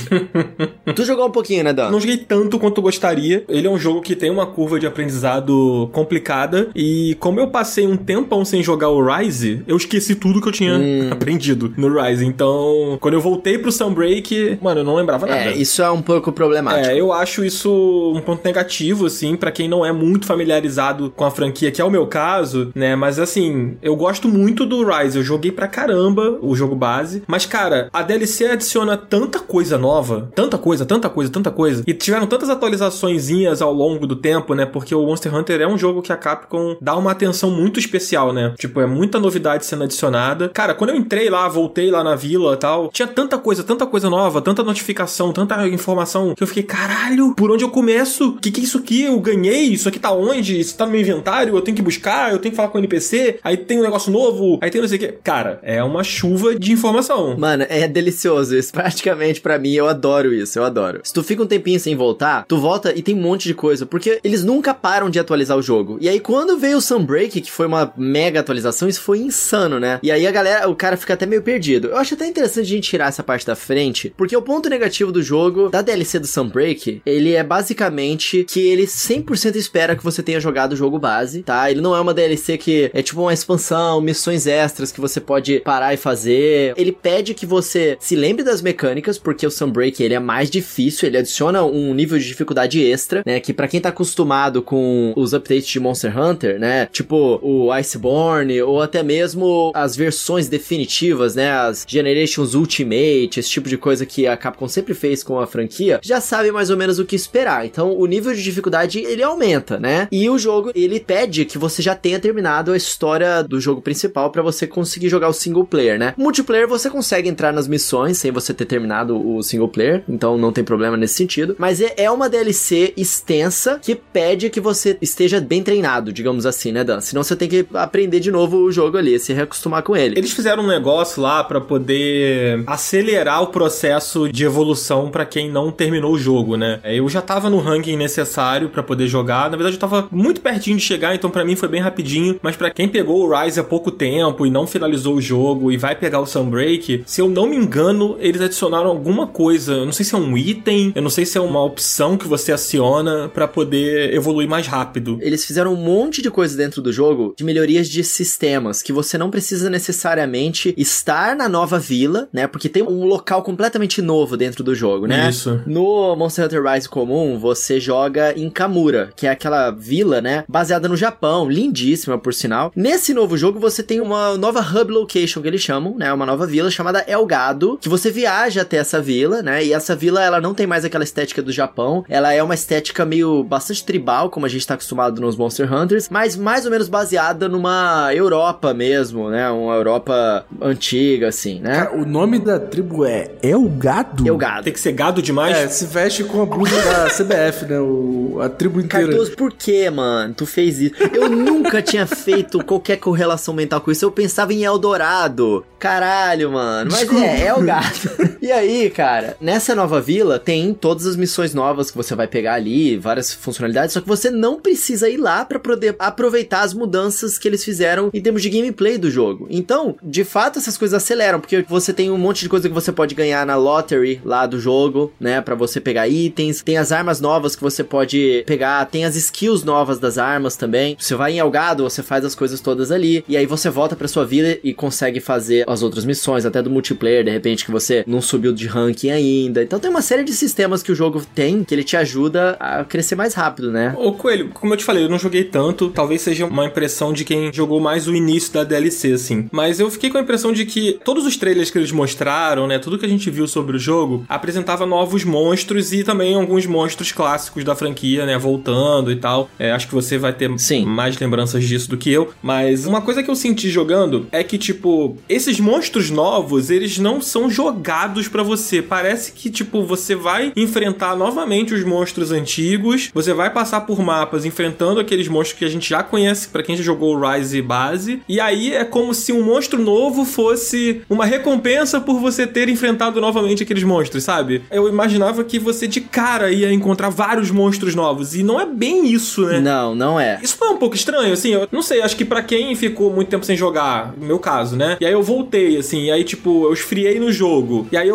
Tu jogou um pouquinho, né, Dan? Não joguei tanto quanto eu gostaria. Ele é um jogo que tem uma curva de aprendizado complicada e como eu passei um tempão sem jogar o Rise, eu esqueci tudo que eu tinha hum. aprendido no Rise. Então, quando eu voltei pro Sunbreak, mano, eu não lembrava nada. É, isso é um pouco problemático. É, eu acho isso um ponto negativo, assim, pra quem não é muito familiarizado com a franquia, que é o meu caso, né? Mas, assim, eu gosto muito do Rise. Eu joguei pra caramba o jogo base. Mas, cara, a D L C adiciona tanta coisa nova, tanta coisa, tanta coisa, tanta coisa. E tiveram tantas atualizaçõezinhas ao longo do tempo, né? Porque o Monster Hunter é um jogo que a Capcom dá uma atenção muito especial, né? Tipo, é muita novidade sendo adicionada. Cara, quando eu entrei lá, voltei lá na vila e tal, tinha tanta coisa, tanta coisa nova, tanta notificação, tanta informação, que eu fiquei, caralho, por onde eu começo? O que que é isso aqui? Eu ganhei? Isso aqui tá onde? Isso tá no meu inventário? Eu tenho que buscar? Eu tenho que falar com o N P C? Aí tem um negócio novo? Aí tem não sei o que. Cara, é uma chuva de informação. Mano, é delicioso isso. Praticamente, pra mim, eu adoro isso. Eu adoro. Se tu fica um tempinho sem voltar, tu volta e tem um monte de coisa, porque eles nunca param de atualizar o jogo. E aí, quando veio o Sunbreak, que foi uma mega atualização, isso foi insano, né? E aí a galera, o cara fica até meio perdido. Eu acho até interessante a gente tirar essa parte da frente, porque o ponto negativo do jogo, da D L C do Sunbreak, ele é basicamente que ele cem por cento espera que você tenha jogado o jogo base, tá? Ele não é uma D L C que é tipo uma expansão, missões extras que você pode parar e fazer. Ele pede que você se lembre das mecânicas, porque o Sunbreak, ele é mais difícil, ele adiciona um nível de dificuldade extra, né? Que pra quem tá acostumado com os updates de Monster Hunter, né? Tipo o Iceborne, ou até mesmo as versões definitivas, né? As Generations Ultimate, esse tipo de coisa que a Capcom sempre fez com a franquia, já sabe mais ou menos o que esperar. Então, o nível de dificuldade, ele aumenta, né? E o jogo, ele pede que você já tenha terminado a história do jogo principal pra você conseguir jogar o single player, né? Multiplayer, você consegue entrar nas missões sem você ter terminado o single player, então não tem problema nesse sentido. Mas é uma D L C extensa que pede que você esteja bem treinado, digamos assim, né, Dan? Senão você tem que aprender de novo o jogo ali, se reacostumar com ele. Eles fizeram um negócio lá pra poder acelerar o processo de evolução pra quem não terminou o jogo, né? Eu já tava no ranking necessário pra poder jogar. Na verdade, eu tava muito pertinho de chegar, então pra mim foi bem rapidinho. Mas pra quem pegou o Rise há pouco tempo e não finalizou o jogo e vai pegar o Sunbreak, se eu não me engano, eles adicionaram alguma coisa. Eu não sei se é um item, eu não sei se é uma opção que você aciona pra poder evoluir mais rápido. Eles fizeram um monte de coisa dentro do jogo, de melhorias de sistemas, que você não precisa necessariamente estar na nova vila, né? Porque tem um local completamente novo dentro do jogo, né? Isso. No Monster Hunter Rise comum, você joga em Kamura, que é aquela vila, né? Baseada no Japão, lindíssima, por sinal. Nesse novo jogo, você tem uma nova hub location, que eles chamam, né? Uma nova vila chamada Elgado, que você viaja até essa vila, né? E essa vila, ela não tem mais aquela estética do Japão. Ela é uma estética meio bastante tribal, como a gente tá acostumado nos Monster Hunters, mas mais ou menos baseada numa Europa mesmo, né? Uma Europa antiga, assim, né? Cara, o nome da tribo é Elgado? Elgado. Tem que ser gado demais? É, se veste com a blusa da C B F, né? O, a tribo inteira. Cardoso, por que, mano? Tu fez isso? Eu nunca tinha feito qualquer correlação mental com isso. Eu pensava em Eldorado. Caralho, mano. Mas Desculpa. é, é o gato. E aí, cara, nessa nova vila tem todas as missões novas que você vai pegar ali, várias funcionalidades, só que você não precisa ir lá pra poder aproveitar as mudanças que eles fizeram em termos de gameplay do jogo. Então, de fato, essas coisas aceleram, porque você tem um monte de coisa que você pode ganhar na lottery lá do jogo, né, pra você pegar itens, tem as armas novas que você pode pegar, tem as skills novas das armas também. Você vai em Elgado, você faz as coisas todas ali, e aí você volta pra sua vila e consegue fazer as outras missões, até do multiplayer, de repente, que você não subiu de ranking ainda. Então tem uma série de sistemas que o jogo tem, que ele te ajuda a crescer mais rápido, né? Ô Coelho, como eu te falei, eu não joguei tanto, talvez seja uma impressão de quem jogou mais o início da D L C, assim. Mas eu fiquei com a impressão de que todos os trailers que eles mostraram, né, tudo que a gente viu sobre o jogo, apresentava novos monstros e também alguns monstros clássicos da franquia, né, voltando e tal. É, acho que você vai ter Sim. mais lembranças disso do que eu. Mas uma coisa que eu senti jogando é que, tipo, esses monstros novos, eles não são jogados pra você. Parece que, tipo, você vai enfrentar novamente os monstros antigos, você vai passar por mapas enfrentando aqueles monstros que a gente já conhece, pra quem já jogou o Rise base, e aí é como se um monstro novo fosse uma recompensa por você ter enfrentado novamente aqueles monstros, sabe? Eu imaginava que você de cara ia encontrar vários monstros novos, e não é bem isso, né? Não, não é. Isso não é um pouco estranho, assim, eu não sei, acho que pra quem ficou muito tempo sem jogar, no meu caso, né? E aí eu voltei, assim, e aí, tipo, eu esfriei no jogo, e aí eu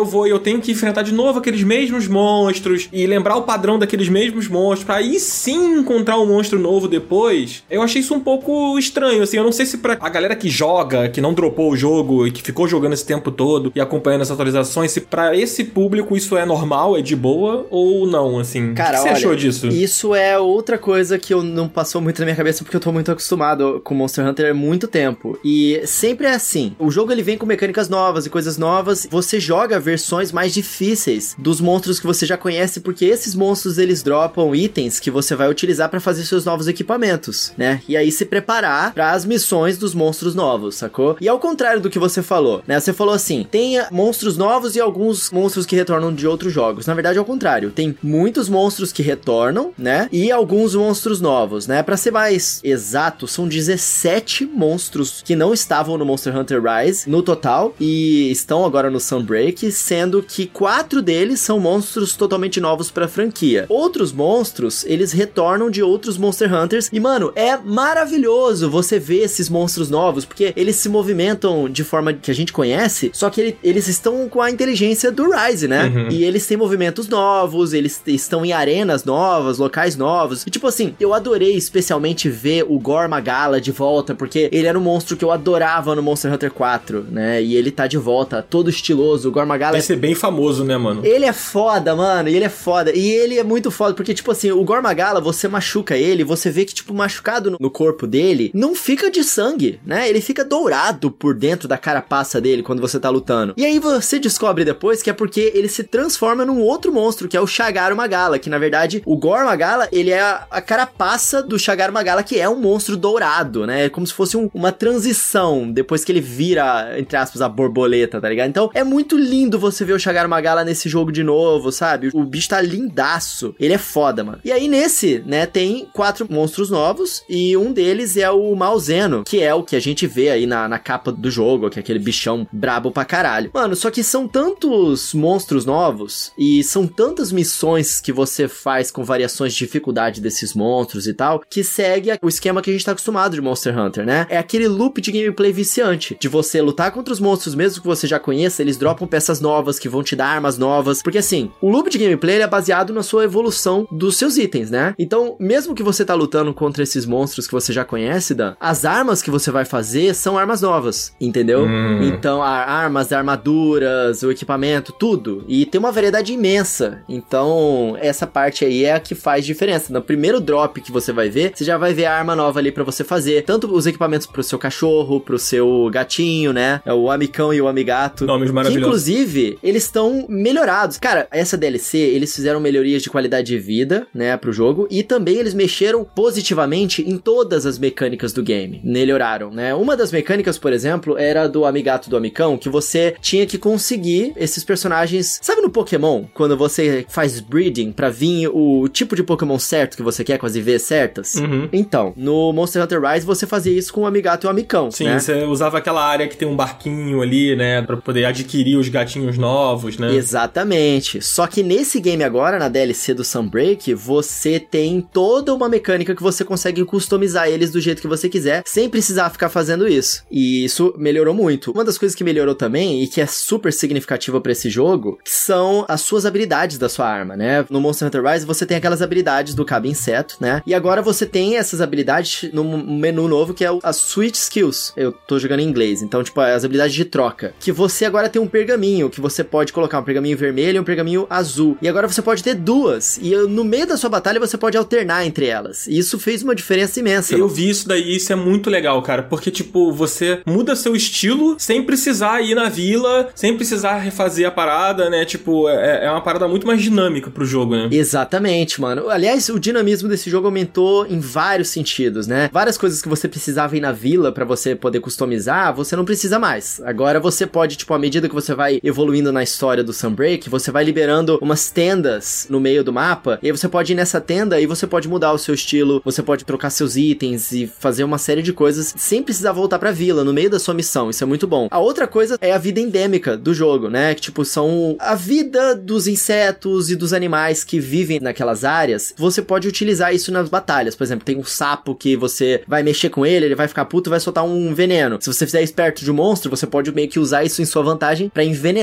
eu vou e eu tenho que enfrentar de novo aqueles mesmos monstros e lembrar o padrão daqueles mesmos monstros pra aí sim encontrar um monstro novo depois, eu achei isso um pouco estranho, assim, eu não sei se pra a galera que joga, que não dropou o jogo e que ficou jogando esse tempo todo e acompanhando as atualizações, se pra esse público isso é normal, é de boa ou não, assim. Cara, o que você olha, achou disso? Isso é outra coisa que eu não passou muito na minha cabeça porque eu tô muito acostumado com Monster Hunter há muito tempo. E sempre é assim, o jogo ele vem com mecânicas novas e coisas novas, você joga versões mais difíceis dos monstros que você já conhece, porque esses monstros eles dropam itens que você vai utilizar pra fazer seus novos equipamentos, né? E aí se preparar para as missões dos monstros novos, sacou? E ao contrário do que você falou, né? Você falou assim, tem monstros novos e alguns monstros que retornam de outros jogos. Na verdade é o contrário, tem muitos monstros que retornam, né? E alguns monstros novos, né? Pra ser mais exato, são dezessete monstros que não estavam no Monster Hunter Rise no total e estão agora no Sunbreak, sendo que quatro deles são monstros totalmente novos pra franquia. Outros monstros, eles retornam de outros Monster Hunters e, mano, é maravilhoso você ver esses monstros novos, porque eles se movimentam de forma que a gente conhece, só que ele, eles estão com a inteligência do Rise, né? Uhum. E eles têm movimentos novos, eles estão em arenas novas, locais novos. E tipo assim, eu adorei especialmente ver o Gore Magala de volta, porque ele era um monstro que eu adorava no Monster Hunter quatro, né? E ele tá de volta, todo estiloso. O Gore Magala... Vai é... ser bem famoso, né, mano? Ele é foda, mano. E ele é foda. E ele é muito foda, porque tipo assim, o Gore Magala, você machuca ele, você vê que tipo, machucado no, no corpo dele, não fica de sangue, né? Ele fica dourado por dentro da carapaça dele quando você tá lutando. E aí você descobre depois que é porque ele se transforma num outro monstro, que é o Shagaru Magala, que na verdade, o Gore Magala, ele é a, a carapaça do Shagaru Magala, que é um monstro dourado, né? É como se fosse um, uma transição, depois que ele vira, entre aspas, a borboleta, tá ligado? Então, é muito lindo você ver o Shagaru Magala nesse jogo de novo, sabe? O bicho tá lindaço. Ele é foda, mano. E aí, nesse, né, tem quatro monstros novos, e um deles é o Malzeno, que é o que a gente vê aí na, na capa do jogo, que é aquele bichão brabo pra caralho. Mano, só que são tantos monstros novos, e são tantas missões que você faz com variações de dificuldade desses monstros e tal, que segue o esquema que a gente tá acostumado de Monster Hunter, né? É aquele loop de gameplay viciante, de você lutar contra os monstros, mesmo que você já conheça, eles dropam peças novas, que vão te dar armas novas, porque assim, o loop de gameplay ele é baseado na sua evolução dos seus itens, né? Então, mesmo que você tá lutando contra esses monstros que você já conhece, Dan, as armas que você vai fazer são armas novas, entendeu? Hum. Então, armas, armaduras, o equipamento, tudo. E tem uma variedade imensa. Então, essa parte aí é a que faz diferença. No primeiro drop que você vai ver, você já vai ver a arma nova ali pra você fazer. Tanto os equipamentos pro seu cachorro, pro seu gatinho, né? O amicão e o amigato. Nomes maravilhosos. Que, inclusive, eles estão melhorados. Cara, essa D L C, eles fizeram melhorias de qualidade de vida, né, pro jogo. E também eles mexeram positivamente em todas as mecânicas do game. Melhoraram, né? Uma das mecânicas, por exemplo, era do amigato do amicão, que você tinha que conseguir esses personagens... Sabe no Pokémon? Quando você faz breeding pra vir o tipo de Pokémon certo que você quer, com as I Vs certas? Uhum. Então, no Monster Hunter Rise, você fazia isso com o amigato e o amicão, Sim, né? Você usava aquela área que tem um barquinho ali, né? Pra poder adquirir os gatinhos novos, né? Exatamente. Só que nesse game agora, na D L C do Sunbreak, você tem toda uma mecânica que você consegue customizar eles do jeito que você quiser, sem precisar ficar fazendo isso. E isso melhorou muito. Uma das coisas que melhorou também, e que é super significativa pra esse jogo, são as suas habilidades da sua arma, né? No Monster Hunter Rise, você tem aquelas habilidades do Cabo Inseto, né? E agora você tem essas habilidades num menu novo, que é as Switch Skills. Eu tô jogando em inglês, então, tipo, as habilidades de troca. Que você agora tem um pergaminho, que você pode colocar um pergaminho vermelho e um pergaminho azul. E agora você pode ter duas. E no meio da sua batalha, você pode alternar entre elas. E isso fez uma diferença imensa. Eu vi isso daí, isso é muito legal, cara. Porque, tipo, você muda seu estilo sem precisar ir na vila, sem precisar refazer a parada, né? Tipo, é, é uma parada muito mais dinâmica pro jogo, né? Exatamente, mano. Aliás, o dinamismo desse jogo aumentou em vários sentidos, né? Várias coisas que você precisava ir na vila pra você poder customizar, você não precisa mais. Agora você pode, tipo, à medida que você vai evoluindo na história do Sunbreak, você vai liberando umas tendas no meio do mapa, e aí você pode ir nessa tenda e você pode mudar o seu estilo, você pode trocar seus itens e fazer uma série de coisas sem precisar voltar pra vila, no meio da sua missão. Isso é muito bom. A outra coisa é a vida endêmica do jogo, né? Que, tipo, são a vida dos insetos e dos animais que vivem naquelas áreas. Você pode utilizar isso nas batalhas. Por exemplo, tem um sapo que você vai mexer com ele, ele vai ficar puto e vai soltar um veneno. Se você fizer isso perto de um monstro, você pode meio que usar isso em sua vantagem pra envenenar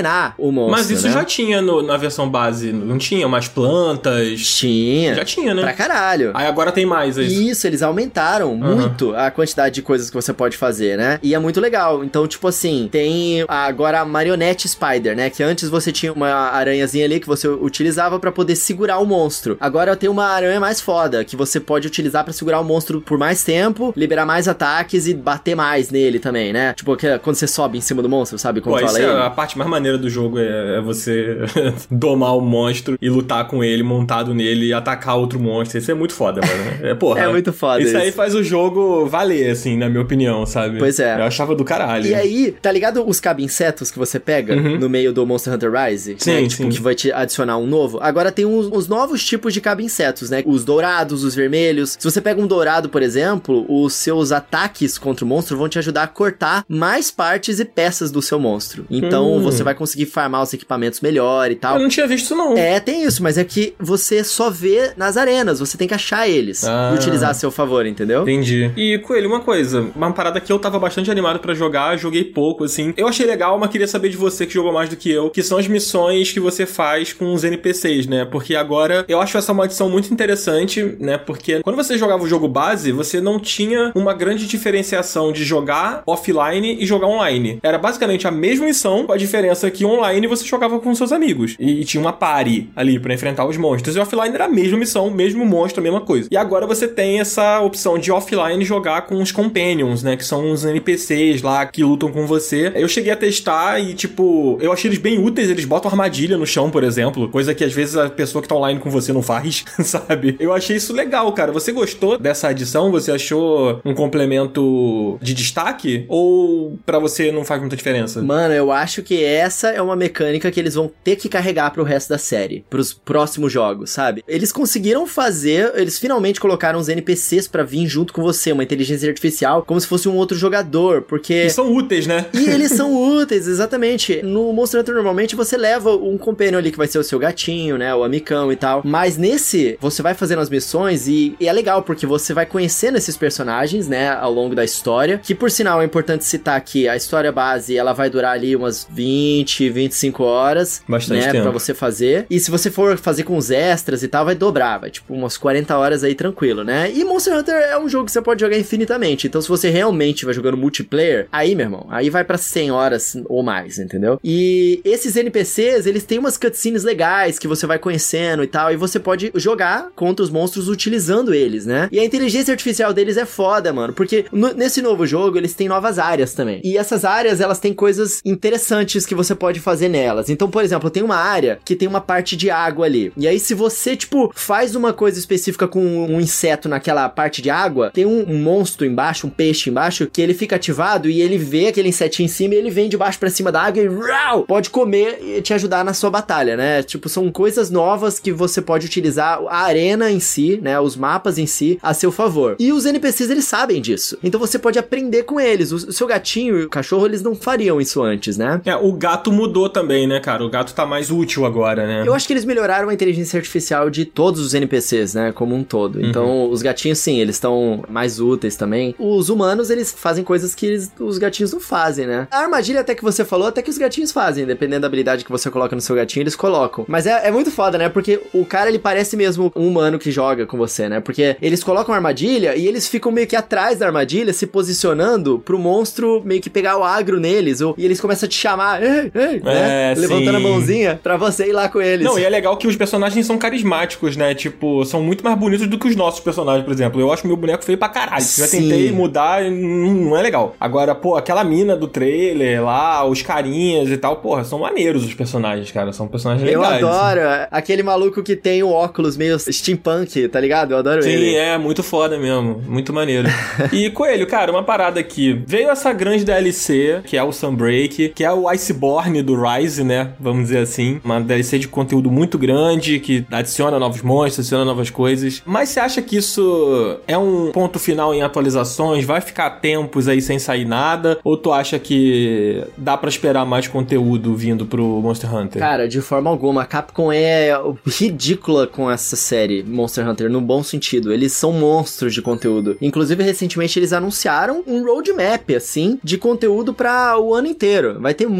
treinar o monstro, Mas isso né? já tinha no, na versão base, não tinha? Umas plantas... Tinha. Já tinha, né? Pra caralho. Aí agora tem mais, é isso? Isso, eles aumentaram uhum. muito a quantidade de coisas que você pode fazer, né? E é muito legal. Então, tipo assim, tem agora a Marionette Spider, né? Que antes você tinha uma aranhazinha ali que você utilizava pra poder segurar o monstro. Agora tem uma aranha mais foda, que você pode utilizar pra segurar o monstro por mais tempo, liberar mais ataques e bater mais nele também, né? Tipo, que, quando você sobe em cima do monstro, sabe como Pô, fala isso ele? É a parte mais maneira do jogo é, é você domar o monstro e lutar com ele, montado nele e atacar outro monstro. Isso é muito foda, mano. É, porra, é muito foda isso. Isso aí faz o jogo valer, assim, na minha opinião, sabe? Pois é. Eu achava do caralho. E aí, tá ligado os cabe-insetos que você pega uhum. no meio do Monster Hunter Rise? Sim, né? sim. Tipo, que vai te adicionar um novo. Agora tem os, os novos tipos de cabe-insetos, né? Os dourados, os vermelhos. Se você pega um dourado, por exemplo, os seus ataques contra o monstro vão te ajudar a cortar mais partes e peças do seu monstro. Então, hum. você vai conseguir farmar os equipamentos melhor e tal. Eu não tinha visto isso, não. É, tem isso, mas é que você só vê nas arenas. Você tem que achar eles ah. e utilizar a seu favor, entendeu? Entendi. E, Coelho, uma coisa. Uma parada que eu tava bastante animado pra jogar, joguei pouco, assim. Eu achei legal, mas queria saber de você que jogou mais do que eu, que são as missões que você faz com os N P Cs, né? Porque agora eu acho essa uma adição muito interessante, né? Porque quando você jogava o jogo base, você não tinha uma grande diferenciação de jogar offline e jogar online. Era basicamente a mesma missão, com a diferença que online você jogava com seus amigos. E, e tinha uma party ali pra enfrentar os monstros. E offline era a mesma missão, mesmo monstro, a mesma coisa. E agora você tem essa opção de offline jogar com os companions, né? Que são os N P Cs lá que lutam com você. Eu cheguei a testar e, tipo, eu achei eles bem úteis. Eles botam armadilha no chão, por exemplo. Coisa que às vezes a pessoa que tá online com você não faz, sabe? Eu achei isso legal, cara. Você gostou dessa adição? Você achou um complemento de destaque? Ou pra você não faz muita diferença? Mano, eu acho que essa é uma mecânica que eles vão ter que carregar pro resto da série, pros próximos jogos, sabe? Eles conseguiram fazer, eles finalmente colocaram os N P Cs pra vir junto com você, uma inteligência artificial, como se fosse um outro jogador, porque... Eles são úteis, né? E eles são úteis, exatamente. No Monster Hunter, normalmente, você leva um companion ali que vai ser o seu gatinho, né? O amicão e tal. Mas nesse, você vai fazendo as missões e, e é legal, porque você vai conhecendo esses personagens, né? Ao longo da história. Que, por sinal, é importante citar que a história base, ela vai durar ali umas vinte, vinte e cinco horas. Bastante né? tempo. Pra você fazer. E se você for fazer com os extras e tal, vai dobrar. Vai, tipo, umas quarenta horas aí tranquilo, né? E Monster Hunter é um jogo que você pode jogar infinitamente. Então, se você realmente vai jogando multiplayer, aí, meu irmão, aí vai pra cem horas ou mais, entendeu? E esses N P Cs, eles têm umas cutscenes legais que você vai conhecendo e tal, e você pode jogar contra os monstros utilizando eles, né? E a inteligência artificial deles é foda, mano, porque no, nesse novo jogo, eles têm novas áreas também. E essas áreas, elas têm coisas interessantes que você pode fazer nelas. Então, por exemplo, tem uma área que tem uma parte de água ali. E aí, se você, tipo, faz uma coisa específica com um inseto naquela parte de água, tem um, um monstro embaixo, um peixe embaixo, que ele fica ativado e ele vê aquele insetinho em cima e ele vem de baixo pra cima da água e rau, pode comer e te ajudar na sua batalha, né? Tipo, são coisas novas que você pode utilizar a arena em si, né? Os mapas em si, a seu favor. E os N P Cs, eles sabem disso. Então você pode aprender com eles. O seu gatinho e o cachorro, eles não fariam isso antes, né? É, o gato mudou também, né, cara? O gato tá mais útil agora, né? Eu acho que eles melhoraram a inteligência artificial de todos os N P Cs, né? Como um todo. Então, uhum. os gatinhos, sim, eles estão mais úteis também. Os humanos, eles fazem coisas que eles, os gatinhos não fazem, né? A armadilha até que você falou, até que os gatinhos fazem. Dependendo da habilidade que você coloca no seu gatinho, eles colocam. Mas é, é muito foda, né? Porque o cara, ele parece mesmo um humano que joga com você, né? Porque eles colocam a armadilha e eles ficam meio que atrás da armadilha, se posicionando pro monstro meio que pegar o agro neles. Ou, e eles começam a te chamar, ei, ei, né? É, levantando sim. a mãozinha pra você ir lá com eles. Não, e é legal que os personagens são carismáticos, né? Tipo, são muito mais bonitos do que os nossos personagens, por exemplo. Eu acho meu boneco feio pra caralho. Sim. Já tentei mudar e não, não é legal. Agora, pô, aquela mina do trailer lá, os carinhas e tal, porra, são maneiros os personagens, cara. São personagens Eu legais. Eu adoro aquele maluco que tem o óculos meio steampunk, tá ligado? Eu adoro Sim, ele. Sim, é, muito foda mesmo. Muito maneiro. E, Coelho, cara, uma parada aqui. Veio essa grande D L C, que é o Sunbreak, que é o Iceborne do Rise, né? Vamos dizer assim. Uma D L C de conteúdo muito grande, que adiciona novos monstros, adiciona novas coisas. Mas você acha que isso é um ponto final em atualizações? Vai ficar tempos aí sem sair nada? Ou tu acha que dá pra esperar mais conteúdo vindo pro Monster Hunter? Cara, de forma alguma. A Capcom é ridícula com essa série Monster Hunter, no bom sentido. Eles são monstros de conteúdo. Inclusive, recentemente, eles anunciaram um roadmap, assim, de conteúdo pra o ano inteiro. Vai ter muito conteúdo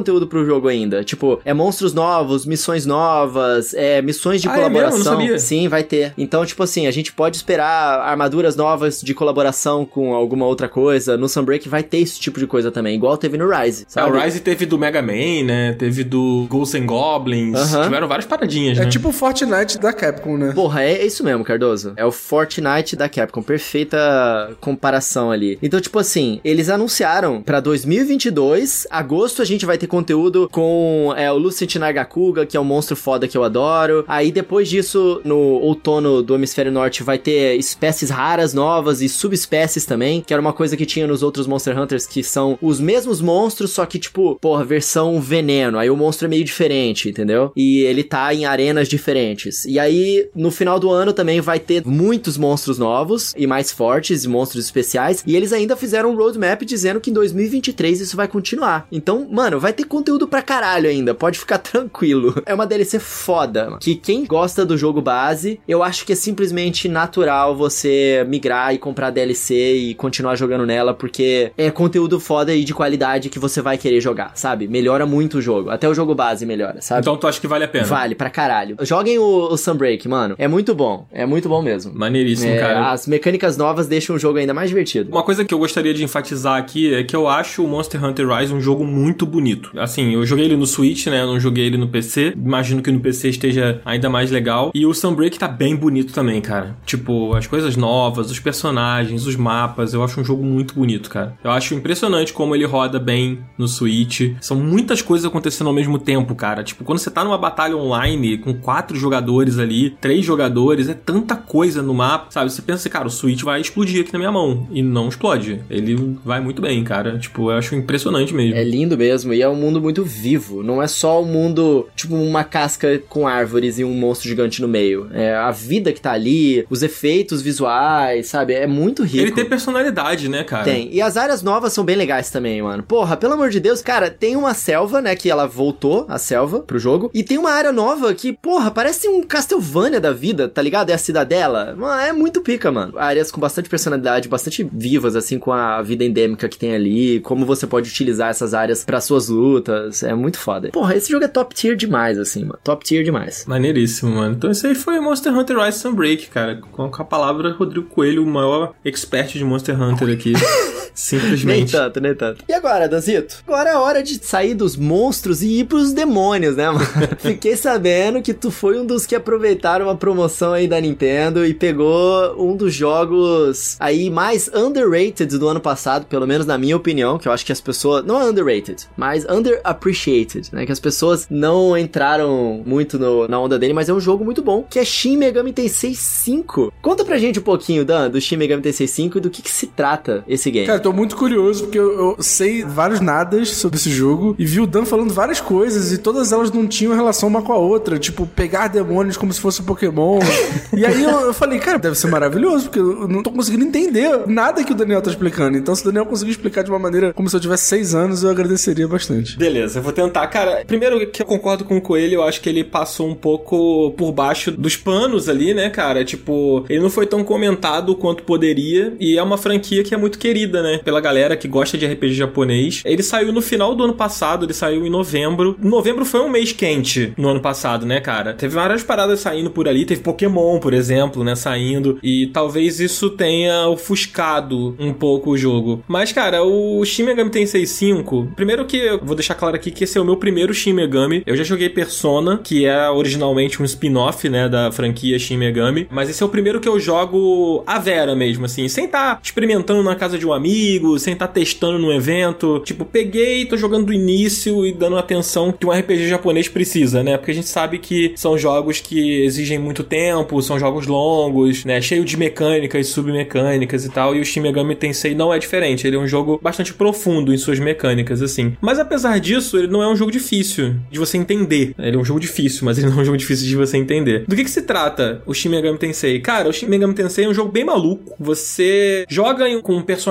conteúdo pro jogo ainda. Tipo, é monstros novos, missões novas, é missões de ah, colaboração. É mesmo? Não sabia. Sim, vai ter. Então, tipo assim, a gente pode esperar armaduras novas de colaboração com alguma outra coisa. No Sunbreak vai ter esse tipo de coisa também, igual teve no Rise, sabe? É, o Rise teve do Mega Man, né? Teve do Ghosts and Goblins. Uh-huh. Tiveram várias paradinhas, é né? É tipo o Fortnite da Capcom, né? Porra, é isso mesmo, Cardoso. É o Fortnite da Capcom. Perfeita comparação ali. Então, tipo assim, eles anunciaram pra dois mil e vinte e dois, agosto a gente vai ter conteúdo com é, o Lucent Nargacuga, que é um monstro foda que eu adoro. Aí depois disso, no outono do Hemisfério Norte, vai ter espécies raras novas e subespécies também, que era uma coisa que tinha nos outros Monster Hunters, que são os mesmos monstros, só que tipo, porra, versão veneno. Aí o monstro é meio diferente, entendeu? E ele tá em arenas diferentes. E aí, no final do ano também vai ter muitos monstros novos e mais fortes, e monstros especiais. E eles ainda fizeram um roadmap dizendo que em dois mil e vinte e três isso vai continuar. Então, mano, vai ter conteúdo pra caralho ainda. Pode ficar tranquilo. É uma D L C foda, mano. Que quem gosta do jogo base, eu acho que é simplesmente natural você migrar e comprar D L C e continuar jogando nela, porque é conteúdo foda e de qualidade que você vai querer jogar, sabe? Melhora muito o jogo. Até o jogo base melhora, sabe? Então tu acha que vale a pena? Vale pra caralho. Joguem o, o Sunbreak, mano. É muito bom. É muito bom mesmo. Maneiríssimo, é, cara. As mecânicas novas deixam o jogo ainda mais divertido. Uma coisa que eu gostaria de enfatizar aqui é que eu acho o Monster Hunter Rise um jogo muito bonito. Assim, eu joguei ele no Switch, né? Eu não joguei ele no P C. Imagino que no P C esteja ainda mais legal. E o Sunbreak tá bem bonito também, cara. Tipo, as coisas novas, os personagens, os mapas. Eu acho um jogo muito bonito, cara. Eu acho impressionante como ele roda bem no Switch. São muitas coisas acontecendo ao mesmo tempo, cara. Tipo, quando você tá numa batalha online com quatro jogadores ali, três jogadores, é tanta coisa no mapa, sabe? Você pensa assim, cara, o Switch vai explodir aqui na minha mão. E não explode. Ele vai muito bem, cara. Tipo, eu acho impressionante mesmo. É lindo mesmo. E é um mundo muito vivo. Não é só um mundo, tipo, uma casca com árvores e um monstro gigante no meio. É a vida que tá ali, os efeitos visuais, sabe? É muito rico. Ele tem personalidade, né, cara? Tem. E as áreas novas são bem legais também, mano. Porra, pelo amor de Deus. Cara, tem uma selva, né, que ela voltou, a selva, pro jogo. E tem uma área nova que, porra, parece um Castlevania da vida, tá ligado? É a cidadela. Mano, é muito pica, mano. Áreas com bastante personalidade, bastante vivas, assim, com a vida endêmica que tem ali, como você pode utilizar essas áreas para suas lutas. É muito foda. Porra, esse jogo é top tier demais, assim, mano. Top tier demais. Maneiríssimo, mano. Então esse aí foi Monster Hunter Rise Sunbreak, cara. Com a palavra Rodrigo Coelho, o maior expert de Monster Hunter aqui. Simplesmente. Nem tanto, nem tanto. E agora, Danzito? Agora é a hora de sair dos monstros e ir pros demônios, né, mano? Fiquei sabendo que tu foi um dos que aproveitaram uma promoção aí da Nintendo e pegou um dos jogos aí mais underrated do ano passado, pelo menos na minha opinião, que eu acho que as pessoas... Não é underrated, mas underappreciated, né? Que as pessoas não entraram muito no, na onda dele, mas é um jogo muito bom, que é Shin Megami Tensei cinco. Conta pra gente um pouquinho, Dan, do Shin Megami Tensei cinco e do que que se trata esse game. Cara, tô muito curioso, porque eu, eu sei vários nadas sobre esse jogo e vi o Dan falando várias coisas e todas elas não tinham relação uma com a outra, tipo, pegar demônios como se fosse um Pokémon. E aí eu, eu falei, cara, deve ser maravilhoso, porque eu não tô conseguindo entender nada que o Daniel tá explicando. Então, se o Daniel conseguir explicar de uma maneira como se eu tivesse seis anos, eu agradeceria bastante. Beleza, eu vou tentar. Cara, primeiro que eu concordo com o Coelho, eu acho que ele passou um pouco por baixo dos panos ali, né, cara? Tipo, ele não foi tão comentado quanto poderia e é uma franquia que é muito querida, né? Pela galera que gosta de R P G japonês. Ele saiu no final do ano passado, ele saiu em novembro. Novembro foi um mês quente no ano passado, né, cara? Teve várias paradas saindo por ali, teve Pokémon, por exemplo, né, saindo, e talvez isso tenha ofuscado um pouco o jogo. Mas, cara, o Shin Megami Tensei cinco, primeiro que eu vou deixar claro aqui que esse é o meu primeiro Shin Megami. Eu já joguei Persona, que é originalmente um spin-off, né, da franquia Shin Megami, mas esse é o primeiro que eu jogo à vera mesmo, assim, sem estar experimentando na casa de um amigo, sem estar testando num evento. Tipo, peguei, tô jogando do início e dando atenção que um R P G japonês precisa, né? Porque a gente sabe que são jogos que exigem muito tempo, são jogos longos, né? Cheio de mecânicas, submecânicas e tal. E o Shin Megami Tensei não é diferente. Ele é um jogo bastante profundo em suas mecânicas, assim. Mas apesar disso, ele não é um jogo difícil de você entender. Ele é um jogo difícil, mas ele não é um jogo difícil de você entender. Do que que se trata o Shin Megami Tensei? Cara, o Shin Megami Tensei é um jogo bem maluco. Você joga com um personagem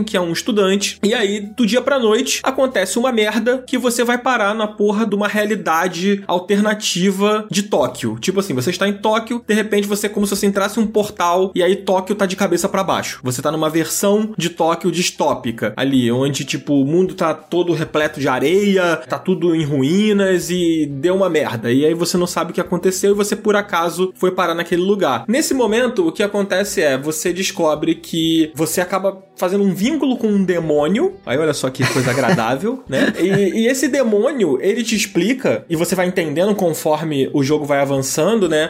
que é um estudante, e aí, do dia pra noite, acontece uma merda que você vai parar na porra de uma realidade alternativa de Tóquio. Tipo assim, você está em Tóquio, de repente você é como se você entrasse em um portal, e aí Tóquio tá de cabeça pra baixo. Você tá numa versão de Tóquio distópica, ali, onde, tipo, o mundo tá todo repleto de areia, tá tudo em ruínas, e deu uma merda. E aí você não sabe o que aconteceu, e você, por acaso, foi parar naquele lugar. Nesse momento, o que acontece é, você descobre que você acaba fazendo um vínculo com um demônio. Aí olha só que coisa agradável, né? E, e esse demônio, ele te explica, e você vai entendendo conforme o jogo vai avançando, né?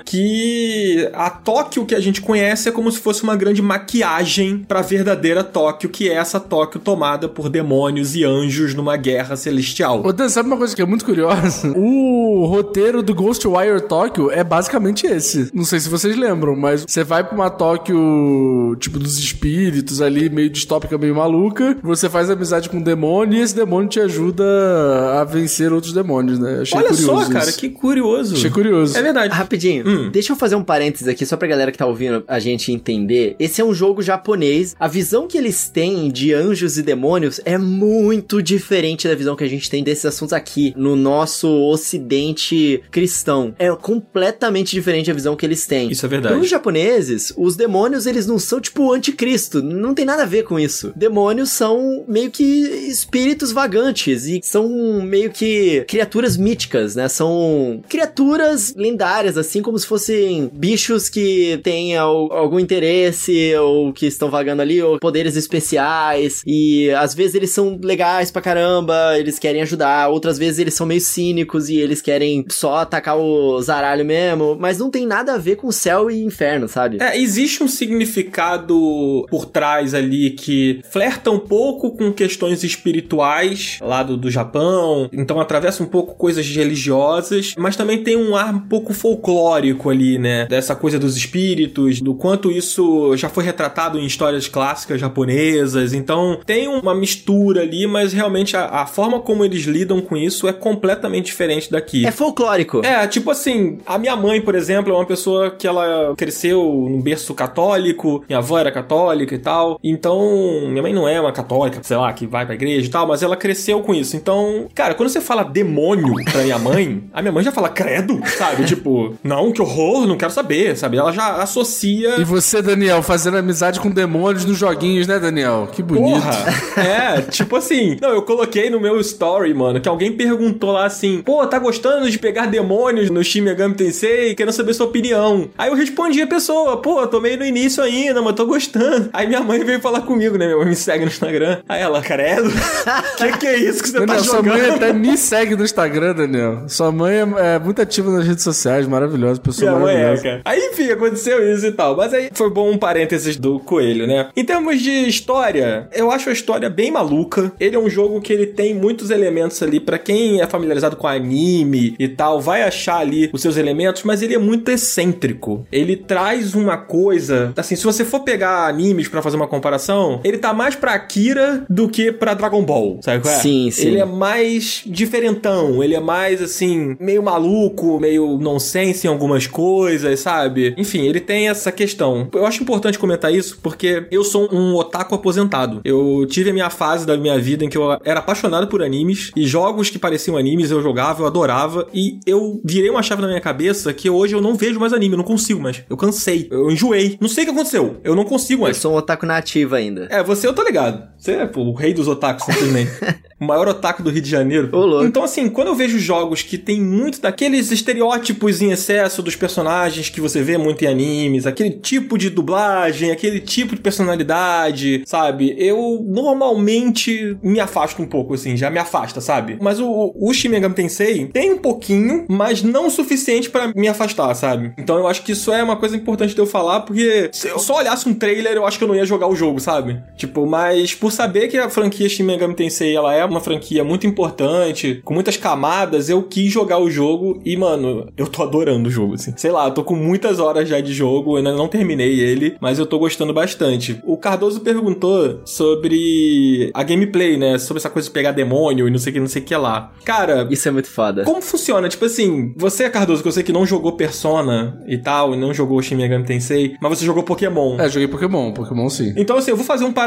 Que a Tóquio que a gente conhece é como se fosse uma grande maquiagem pra verdadeira Tóquio, que é essa Tóquio tomada por demônios e anjos numa guerra celestial. Ô Dan, sabe uma coisa que é muito curiosa? O roteiro do Ghostwire Tokyo é basicamente esse. Não sei se vocês lembram, mas você vai pra uma Tóquio, tipo, dos espíritos ali, meio distópica, meio maluca, você faz amizade com um demônio e esse demônio te ajuda a vencer outros demônios, né? Achei Olha curioso só, cara, isso. que curioso. Achei curioso. É verdade. Rapidinho, Hum. deixa eu fazer um parênteses aqui só pra galera que tá ouvindo a gente entender. Esse é um jogo japonês. A visão que eles têm de anjos e demônios é muito diferente da visão que a gente tem desses assuntos aqui no nosso ocidente cristão. É completamente diferente a visão que eles têm. Isso é verdade. Para os japoneses, os demônios, eles não são tipo o anticristo. Não tem nada a ver com isso. Demônios são meio que espíritos vagantes e são meio que criaturas míticas, né? São criaturas lendárias, assim como se fossem bichos que têm al- algum interesse ou que estão vagando ali, ou poderes especiais. E às vezes eles são legais pra caramba, eles querem ajudar. Outras vezes eles são meio cínicos e eles querem só atacar o zaralho mesmo. Mas não tem nada a ver com céu e inferno, sabe? É, existe um significado por trás ali que flerta um pouco com questões espirituais lá do, do Japão, então atravessa um pouco coisas religiosas, mas também tem um ar um pouco folclórico ali, né? Dessa coisa dos espíritos, do quanto isso já foi retratado em histórias clássicas japonesas, então tem uma mistura ali, mas realmente a, a forma como eles lidam com isso é completamente diferente daqui. É folclórico. É, tipo assim, a minha mãe, por exemplo, é uma pessoa que ela cresceu num berço católico, minha avó era católica e tal, então minha mãe não é uma católica, sei lá, que vai pra igreja e tal, mas ela cresceu com isso. Então, cara, quando você fala demônio pra minha mãe, a minha mãe já fala credo, sabe? Tipo, não, que horror, não quero saber, sabe? Ela já associa... E você, Daniel, fazendo amizade com demônios nos joguinhos, né, Daniel? Que bonito. Porra! É, tipo assim... Não, eu coloquei no meu story, mano, que alguém perguntou lá assim, pô, tá gostando de pegar demônios no Shin Megami Tensei? Querendo saber sua opinião. Aí eu respondi a pessoa, pô, tô meio no início ainda, mas tô gostando. Aí minha mãe veio falar comigo, né? Minha mãe me segue no Instagram. Aí ela, credo, que que é isso que você Daniel, tá sua jogando? mãe até me segue no Instagram, Daniel. Sua mãe é, é muito ativa nas redes sociais, maravilhosa, pessoa Minha mãe é, maravilhosa. cara. Aí, enfim, aconteceu isso e tal. Mas aí foi bom um parênteses do Coelho, né? Em termos de história, eu acho a história bem maluca. Ele é um jogo que ele tem muitos elementos ali. Pra quem é familiarizado com anime e tal, vai achar ali os seus elementos, mas ele é muito excêntrico. Ele traz uma coisa... Assim, se você for pegar animes pra fazer uma comparação, ele tá mais pra Akira do que pra Dragon Ball, sabe qual é? Sim, sim. Ele é mais diferentão, ele é mais, assim, meio maluco, meio nonsense em algumas coisas, sabe? Enfim, ele tem essa questão. Eu acho importante comentar isso porque eu sou um otaku aposentado. Eu tive a minha fase da minha vida em que eu era apaixonado por animes e jogos que pareciam animes eu jogava, eu adorava e eu virei uma chave na minha cabeça que hoje eu não vejo mais anime, eu não consigo mais. Eu cansei, eu enjoei. Não sei o que aconteceu, eu não consigo mais. Eu sou um otaku nativo ainda. É, você eu tô ligado. Você é, pô, o rei dos otakus, simplesmente. O maior otaku do Rio de Janeiro. Ô, louco. Então, assim, quando eu vejo jogos que tem muito daqueles estereótipos em excesso dos personagens que você vê muito em animes, aquele tipo de dublagem, aquele tipo de personalidade, sabe? Eu normalmente me afasto um pouco, assim, já me afasta, sabe? Mas o, o Shin Megami Tensei tem um pouquinho, mas não o suficiente pra me afastar, sabe? Então eu acho que isso é uma coisa importante de eu falar, porque se eu só olhasse um trailer, eu acho que eu não ia jogar o jogo, sabe? Tipo, mas por saber que a franquia Shin Megami Tensei, ela é uma franquia muito importante, com muitas camadas, eu quis jogar o jogo e, mano, eu tô adorando o jogo, assim. Sei lá, eu tô com muitas horas já de jogo, eu ainda não terminei ele, mas eu tô gostando bastante. O Cardoso perguntou sobre a gameplay, né? Sobre essa coisa de pegar demônio e não sei o que, não sei o que lá. Cara... Isso é muito foda. Como funciona? Tipo assim, você, Cardoso, que eu sei que não jogou Persona e tal, e não jogou Shin Megami Tensei, mas você jogou Pokémon. É, joguei Pokémon, Pokémon sim. Então, assim, eu vou fazer um paralelo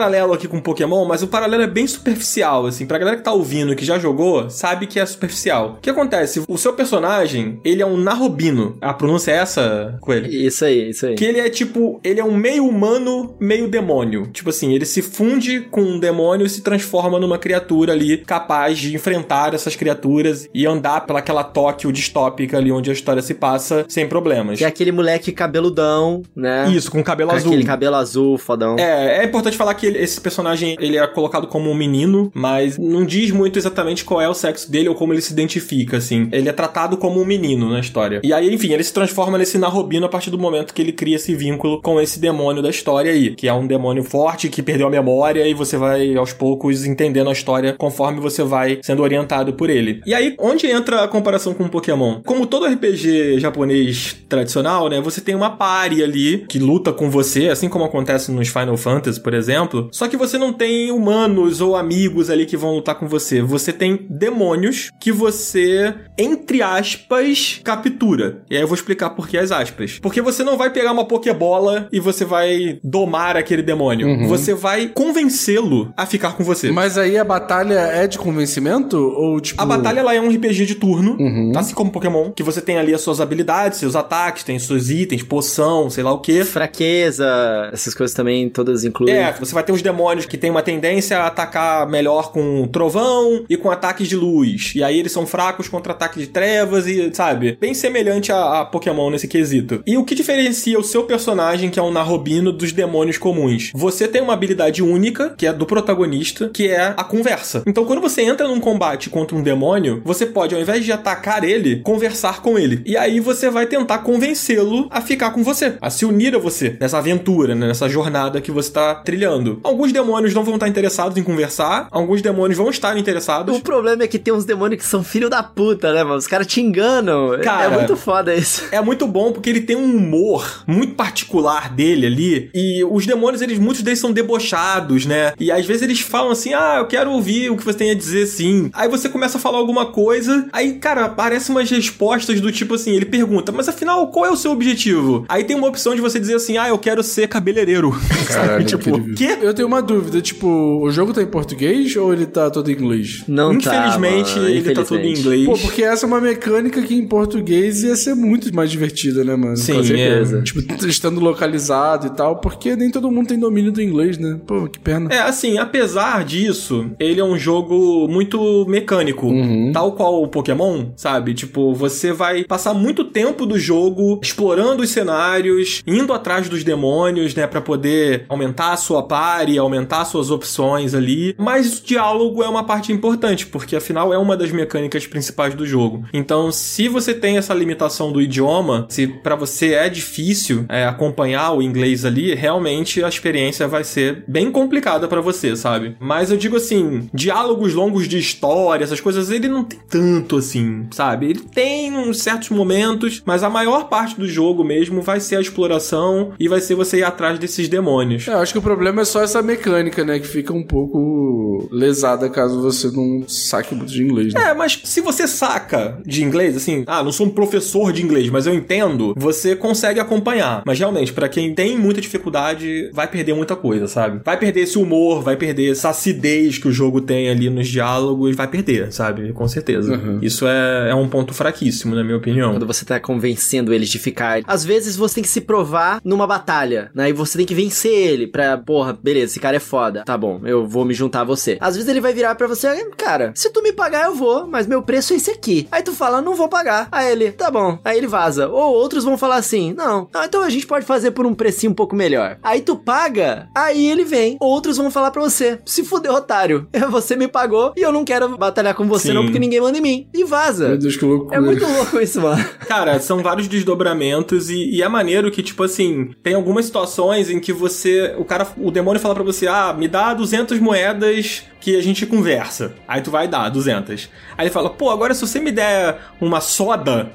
paralelo aqui com Pokémon, mas o paralelo é bem superficial, assim. Pra galera que tá ouvindo, que já jogou, sabe que é superficial. O que acontece? O seu personagem, ele é um Narrobino. A pronúncia é essa, Coelho? Isso aí, isso aí. Que ele é tipo, ele é um meio humano, meio demônio. Tipo assim, ele se funde com um demônio e se transforma numa criatura ali capaz de enfrentar essas criaturas e andar pelaquela Tóquio distópica ali onde a história se passa sem problemas. Que é aquele moleque cabeludão, né? Isso, com cabelo com azul. Aquele cabelo azul, fodão. É, é importante falar que ele, esse personagem, ele é colocado como um menino, mas não diz muito exatamente qual é o sexo dele ou como ele se identifica, assim. Ele é tratado como um menino na história. E aí, enfim, ele se transforma nesse Narrobino a partir do momento que ele cria esse vínculo com esse demônio da história aí, que é um demônio forte, que perdeu a memória e você vai, aos poucos, entendendo a história conforme você vai sendo orientado por ele. E aí, onde entra a comparação com o Pokémon? Como todo R P G japonês tradicional, né, você tem uma party ali que luta com você, assim como acontece nos Final Fantasy, por exemplo, só que você não tem humanos ou amigos ali que vão lutar com você. Você tem demônios que você, entre aspas, captura. E aí eu vou explicar por que as aspas. Porque você não vai pegar uma Pokébola e você vai domar aquele demônio. Uhum. Você vai convencê-lo a ficar com você. Mas aí a batalha é de convencimento? Ou tipo... A batalha ela é um R P G de turno, uhum. assim como Pokémon, que você tem ali as suas habilidades, seus ataques, tem seus itens, poção, sei lá o que. Fraqueza, essas coisas também todas incluem. É, você vai ter os demônios que tem uma tendência a atacar melhor com trovão e com ataques de luz. E aí eles são fracos contra ataques de trevas e, sabe, bem semelhante a, a Pokémon nesse quesito. E o que diferencia o seu personagem, que é um Narrobino, dos demônios comuns? Você tem uma habilidade única, que é do protagonista, que é a conversa. Então, quando você entra num combate contra um demônio, você pode, ao invés de atacar ele, conversar com ele. E aí você vai tentar convencê-lo a ficar com você, a se unir a você, nessa aventura, né, nessa jornada que você tá trilhando. Alguns demônios não vão estar interessados em conversar, alguns demônios vão estar interessados. O problema é que tem uns demônios que são filho da puta, né, mano? Os caras te enganam. Cara, é muito foda isso. É muito bom porque ele tem um humor muito particular dele ali, e os demônios, eles, muitos deles são debochados, né? E às vezes eles falam assim, ah, eu quero ouvir o que você tem a dizer, sim. Aí você começa a falar alguma coisa, aí, cara, aparecem umas respostas do tipo assim, ele pergunta, mas afinal, qual é o seu objetivo? Aí tem uma opção de você dizer assim, ah, eu quero ser cabeleireiro. Caralho, tipo, o quê? Eu tenho uma dúvida, tipo, o jogo tá em português ou ele tá todo em inglês? Não Infelizmente, tá, mano. ele Infelizmente. tá todo em inglês. Pô, porque essa é uma mecânica que em português ia ser muito mais divertida, né, mano? Sim, com certeza. é. Tipo, estando localizado e tal, porque nem todo mundo tem domínio do inglês, né? Pô, que pena. É, assim, apesar disso, ele é um jogo muito mecânico, uhum. tal qual o Pokémon, sabe? Tipo, você vai passar muito tempo do jogo explorando os cenários, indo atrás dos demônios, né, pra poder aumentar a sua party, aumentar suas opções ali, mas o diálogo é uma parte importante, porque afinal é uma das mecânicas principais do jogo. Então, se você tem essa limitação do idioma, se pra você é difícil é, acompanhar o inglês ali, realmente a experiência vai ser bem complicada pra você, sabe? Mas eu digo assim, diálogos longos de história, essas coisas, ele não tem tanto assim, sabe? Ele tem uns certos momentos, mas a maior parte do jogo mesmo vai ser a exploração e vai ser você ir atrás desses demônios. É, eu acho que o problema é só essa mecânica, né? Que fica um pouco lesada caso você não saque muito de inglês, né? É, mas se você saca de inglês, assim, ah, não sou um professor de inglês, mas eu entendo, você consegue acompanhar. Mas realmente, pra quem tem muita dificuldade, vai perder muita coisa, sabe? Vai perder esse humor, vai perder essa acidez que o jogo tem ali nos diálogos, vai perder, sabe? Com certeza. Uhum. Isso é, é um ponto fraquíssimo, na minha opinião. Quando você tá convencendo eles de ficar... Às vezes você tem que se provar numa batalha, né? E você tem que vencer ele pra... Porra, beleza, esse cara é foda. Tá bom, eu vou me juntar a você. Às vezes ele vai virar pra você, cara, se tu me pagar eu vou, mas meu preço é esse aqui. Aí tu fala, não vou pagar. Aí ele, tá bom. Aí ele vaza. Ou outros vão falar assim, não, não, então a gente pode fazer por um precinho um pouco melhor. Aí tu paga, aí ele vem. Outros vão falar pra você, se fudeu, otário. Você me pagou e eu não quero batalhar com você, sim, não, porque ninguém manda em mim. E vaza. Meu Deus, que loucura. É muito louco isso, mano. Cara, são vários desdobramentos e, e é maneiro que, tipo assim, tem algumas situações em que você, o cara, o demônio fala pra você, ah, me dá duzentas moedas que a gente conversa. Aí tu vai dar duzentas. Aí ele fala, pô, agora se você me der uma soda,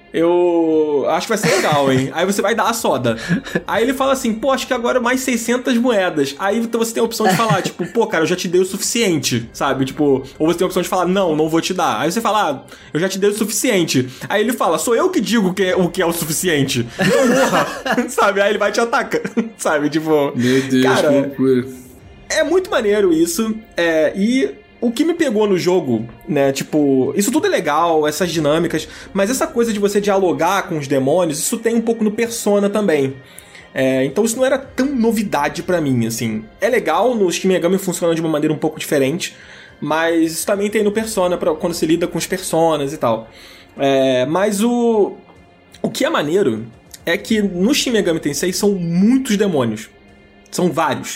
eu acho que vai ser legal, hein? Aí você vai dar a soda. Aí ele fala assim, pô, acho que agora mais seiscentas moedas. Aí então você tem a opção de falar, tipo, pô, cara, eu já te dei o suficiente, sabe? Tipo, ou você tem a opção de falar, não, não vou te dar. Aí você fala, ah, eu já te dei o suficiente. Aí ele fala, sou eu que digo que é, o que é o suficiente. Então morra, sabe? Aí ele vai e te ataca, sabe? Tipo, meu Deus, cara, que loucura. é muito maneiro isso, é, e o que me pegou no jogo, né, tipo, isso tudo é legal, essas dinâmicas, mas essa coisa de você dialogar com os demônios, isso tem um pouco no Persona também. É, então isso não era tão novidade pra mim, assim. É legal, no Shin Megami funciona de uma maneira um pouco diferente, mas isso também tem no Persona, pra, quando se lida com os personas e tal. É, mas o, o que é maneiro é que no Shin Megami Tensei são muitos demônios. São vários.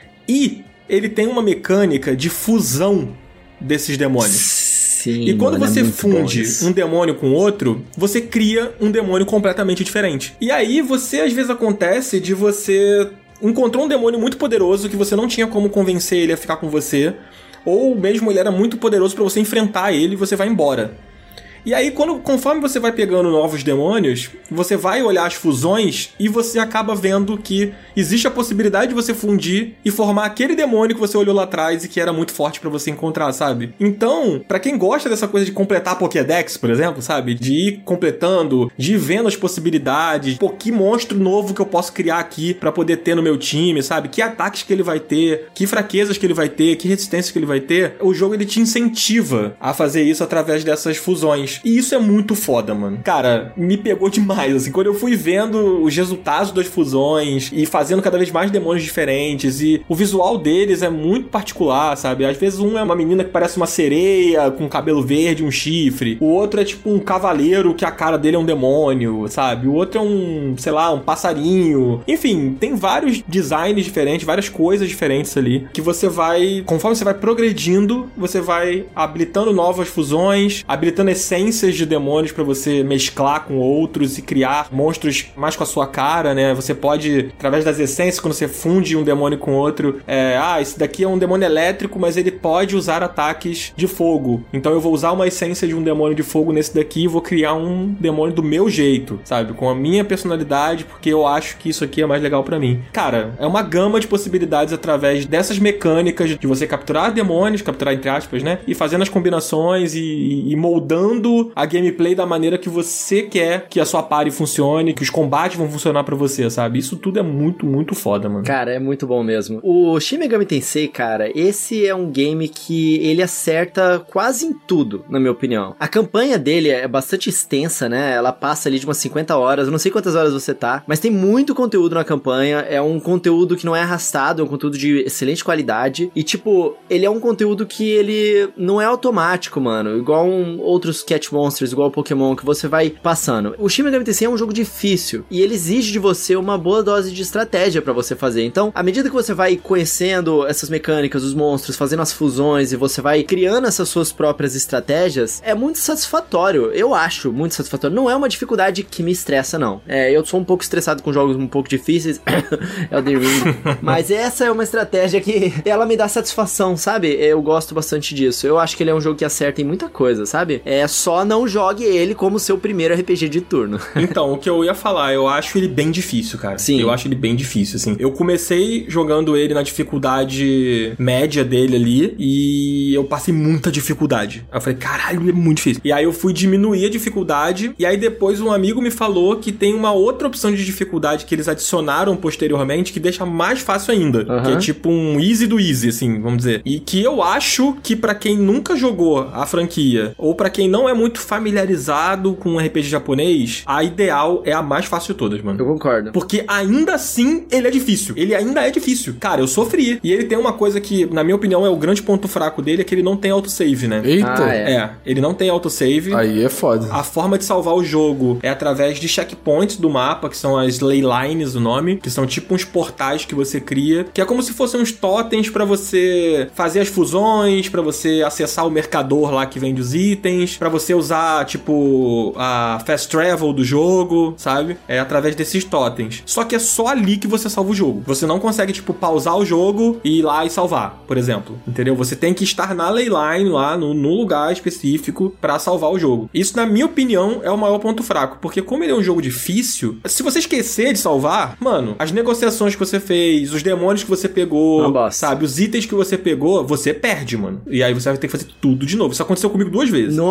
E ele tem uma mecânica de fusão desses demônios. Sim, e quando mano, você é funde um demônio com outro, você cria um demônio completamente diferente. E aí você, às vezes, acontece de você encontrou um demônio muito poderoso que você não tinha como convencer ele a ficar com você, ou mesmo ele era muito poderoso pra você enfrentar ele e você vai embora. E aí, quando, conforme você vai pegando novos demônios, você vai olhar as fusões e você acaba vendo que existe a possibilidade de você fundir e formar aquele demônio que você olhou lá atrás e que era muito forte pra você encontrar, sabe? Então, pra quem gosta dessa coisa de completar a Pokédex, por exemplo, sabe? De ir completando, de ir vendo as possibilidades, pô, que monstro novo que eu posso criar aqui pra poder ter no meu time, sabe? Que ataques que ele vai ter, que fraquezas que ele vai ter, que resistências que ele vai ter. O jogo, ele te incentiva a fazer isso através dessas fusões. E isso é muito foda, mano. Cara, me pegou demais, assim. Quando eu fui vendo os resultados das fusões e fazendo cada vez mais demônios diferentes, e o visual deles é muito particular, sabe? Às vezes um é uma menina que parece uma sereia com cabelo verde e um chifre. O outro é tipo um cavaleiro que a cara dele é um demônio, sabe? O outro é um, sei lá, um passarinho. Enfim, tem vários designs diferentes, várias coisas diferentes ali, que você vai, conforme você vai progredindo, você vai habilitando novas fusões, habilitando essências de demônios pra você mesclar com outros e criar monstros mais com a sua cara, né? Você pode, através das essências, quando você funde um demônio com outro, é, ah, esse daqui é um demônio elétrico, mas ele pode usar ataques de fogo. Então eu vou usar uma essência de um demônio de fogo nesse daqui e vou criar um demônio do meu jeito, sabe? Com a minha personalidade, porque eu acho que isso aqui é mais legal pra mim. Cara, é uma gama de possibilidades através dessas mecânicas de você capturar demônios, capturar entre aspas, né? E fazendo as combinações e, e moldando a gameplay da maneira que você quer que a sua party funcione, que os combates vão funcionar pra você, sabe? Isso tudo é muito, muito foda, mano. Cara, é muito bom mesmo. O Shin Megami Tensei, cara, esse é um game que ele acerta quase em tudo, na minha opinião. A campanha dele é bastante extensa, né? Ela passa ali de umas cinquenta horas, eu não sei quantas horas você tá, mas tem muito conteúdo na campanha, é um conteúdo que não é arrastado, é um conteúdo de excelente qualidade, e tipo, ele é um conteúdo que ele não é automático, mano, igual um, outros Cat Monsters, igual o Pokémon, que você vai passando. O Shin Megami Tensei é um jogo difícil, e ele exige de você uma boa dose de estratégia pra você fazer. Então, à medida que você vai conhecendo essas mecânicas, os monstros, fazendo as fusões, e você vai criando essas suas próprias estratégias, é muito satisfatório. Eu acho muito satisfatório. Não é uma dificuldade que me estressa, não. É, eu sou um pouco estressado com jogos um pouco difíceis, Elden Ring, mas essa é uma estratégia que ela me dá satisfação, sabe? Eu gosto bastante disso. Eu acho que ele é um jogo que acerta em muita coisa, sabe? É só não jogue ele como seu primeiro R P G de turno. Então, o que eu ia falar, eu acho ele bem difícil, cara. Sim. Eu acho ele bem difícil, assim. Eu comecei jogando ele na dificuldade média dele ali e eu passei muita dificuldade. Aí eu falei, caralho, é muito difícil. E aí eu fui diminuir a dificuldade e aí depois um amigo me falou que tem uma outra opção de dificuldade que eles adicionaram posteriormente que deixa mais fácil ainda. Uhum. Que é tipo um easy do easy, assim, vamos dizer. E que eu acho que pra quem nunca jogou a franquia ou pra quem não é muito familiarizado com um R P G japonês, a ideal é a mais fácil de todas, mano. Eu concordo. Porque ainda assim, ele é difícil. Ele ainda é difícil. Cara, eu sofri. E ele tem uma coisa que, na minha opinião, é o grande ponto fraco dele, é que ele não tem autosave, né? Eita! Ah, é. É, ele não tem autosave. Aí é foda. A forma de salvar o jogo é através de checkpoints do mapa, que são as ley lines, o nome, que são tipo uns portais que você cria, que é como se fossem uns totens pra você fazer as fusões, pra você acessar o mercador lá que vende os itens, pra você usar, tipo, a fast travel do jogo, sabe? É através desses totens. Só que é só ali que você salva o jogo. Você não consegue, tipo, pausar o jogo e ir lá e salvar, por exemplo. Entendeu? Você tem que estar na leyline lá, no, no lugar específico pra salvar o jogo. Isso, na minha opinião, é o maior ponto fraco. Porque como ele é um jogo difícil, se você esquecer de salvar, mano, as negociações que você fez, os demônios que você pegou, sabe? Os itens que você pegou, você perde, mano. E aí você vai ter que fazer tudo de novo. Isso aconteceu comigo duas vezes. Nossa,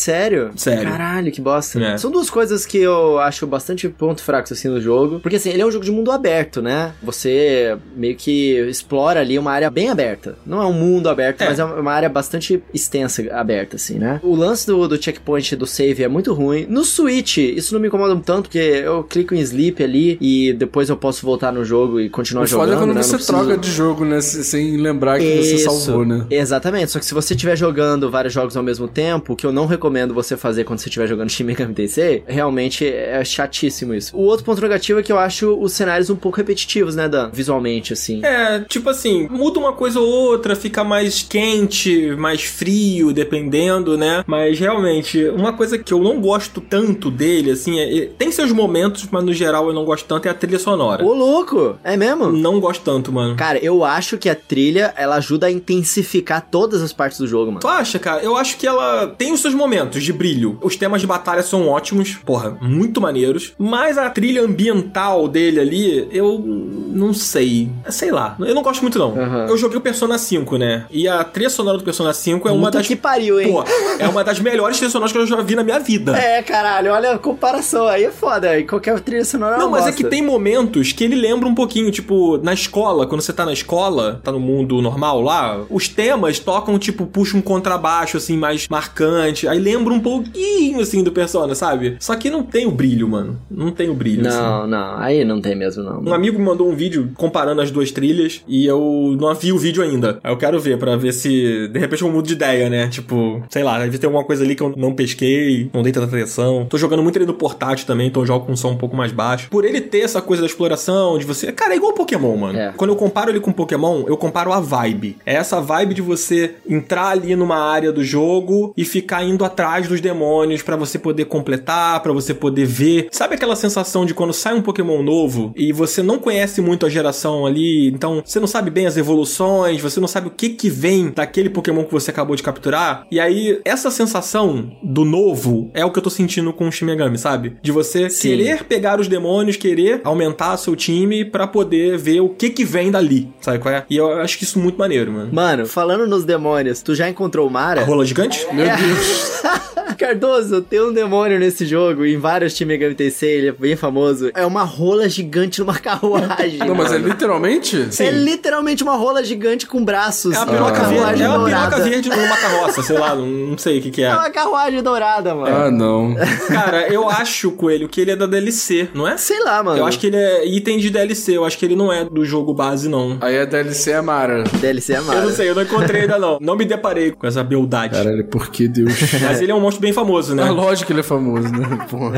sério? Sério. Caralho, que bosta. É. São duas coisas que eu acho bastante ponto fracos, assim, no jogo. Porque, assim, ele é um jogo de mundo aberto, né? Você meio que explora ali uma área bem aberta. Não é um mundo aberto, É. mas é uma área bastante extensa, aberta, assim, né? O lance do, do checkpoint do save é muito ruim. No Switch, isso não me incomoda tanto, porque eu clico em sleep ali e depois eu posso voltar no jogo e continuar O jogando, foda é quando né? você Não preciso- troca de jogo, né? Sem lembrar que você Isso, salvou, né? exatamente. Só que se você estiver jogando vários jogos ao mesmo tempo, o que eu não recomendo você fazer quando você estiver jogando Shin Megami Tensei, realmente é chatíssimo isso. O outro ponto negativo é que eu acho os cenários um pouco repetitivos, né, Dan? Visualmente, assim. É, tipo assim, muda uma coisa ou outra, fica mais quente, mais frio, dependendo, né? Mas realmente, uma coisa que eu não gosto tanto dele, assim, é, tem seus momentos, mas no geral eu não gosto tanto, é a trilha sonora. Ô, louco! É mesmo? Não gosto tanto, mano. Cara, eu acho que a trilha, ela ajuda a intensificar todas as partes do jogo, mano. Tu acha, cara? Eu acho que ela tem os seus momentos de brilho. Os temas de batalha são ótimos, porra, muito maneiros. Mas a trilha ambiental dele ali, eu não sei. Sei lá. Eu não gosto muito, não. Uhum. Eu joguei o Persona cinco, né? E a trilha sonora do Persona cinco é uma Puta das... que pariu, hein? Pô, é uma das melhores trilhas sonoras que eu já vi na minha vida. É, caralho, olha a comparação aí, é foda. E qualquer trilha sonora Não, uma mas é bosta. que tem momentos que ele lembra um pouquinho, tipo, na escola, quando você tá na escola, tá no mundo normal lá, os temas tocam, tipo, puxa um contrabaixo, assim, mais marcante, aí lembra um pouquinho, assim, do Persona, sabe? Só que não tem o brilho, mano. Não tem o brilho, assim. Não, não, aí não tem mesmo, não. Um amigo me mandou um vídeo comparando as duas trilhas e eu não vi o vídeo ainda. Aí eu quero ver pra ver se de repente eu mudo de ideia, né? Tipo, sei lá, deve ter alguma coisa ali que eu não pesquei, não dei tanta atenção. Tô jogando muito ele no portátil também, então eu jogo com um som um pouco mais baixo. Por ele ter essa coisa da exploração, de você... Cara, é igual Pokémon, mano. É. Quando eu comparo ele com Pokémon, eu comparo a vibe. É essa vibe de você entrar ali numa área do jogo e ficar indo atrás dos demônios pra você poder completar, pra você poder ver. Sabe aquela sensação de quando sai um Pokémon novo e você não conhece muito a geração ali, então você não sabe bem as evoluções, você não sabe o que que vem daquele Pokémon que você acabou de capturar? E aí, essa sensação do novo é o que eu tô sentindo com o Shin Megami, sabe? De você Sim. querer pegar os demônios, querer aumentar seu time pra poder ver o que que vem dali, sabe qual é? E eu acho que isso é muito maneiro, mano. Mano, falando nos demônios, tu já encontrou o Mara? A rola gigante? Meu Deus. Cardoso, tem um demônio nesse jogo, em vários Shin Megami Tensei, ele é bem famoso. É uma rola gigante numa carruagem. Não, mas é mano. literalmente? Sim. É literalmente uma rola gigante com braços. É uma e uma piroca verde, carruagem é uma piroca dourada. verde numa carroça, sei lá, não, não sei o que que é. É uma carruagem dourada, mano. Ah, não. Cara, eu acho, Coelho, que ele é da D L C, não é? Sei lá, mano. Eu acho que ele é item de D L C, eu acho que ele não é do jogo base, não. Aí a D L C é Mara. D L C é Mara. Eu não sei, eu não encontrei ainda não. Não me deparei com essa beldade. Caralho, por que Deus? Mas ele é um monstro bem famoso, né? É lógico que ele é famoso, né? Porra.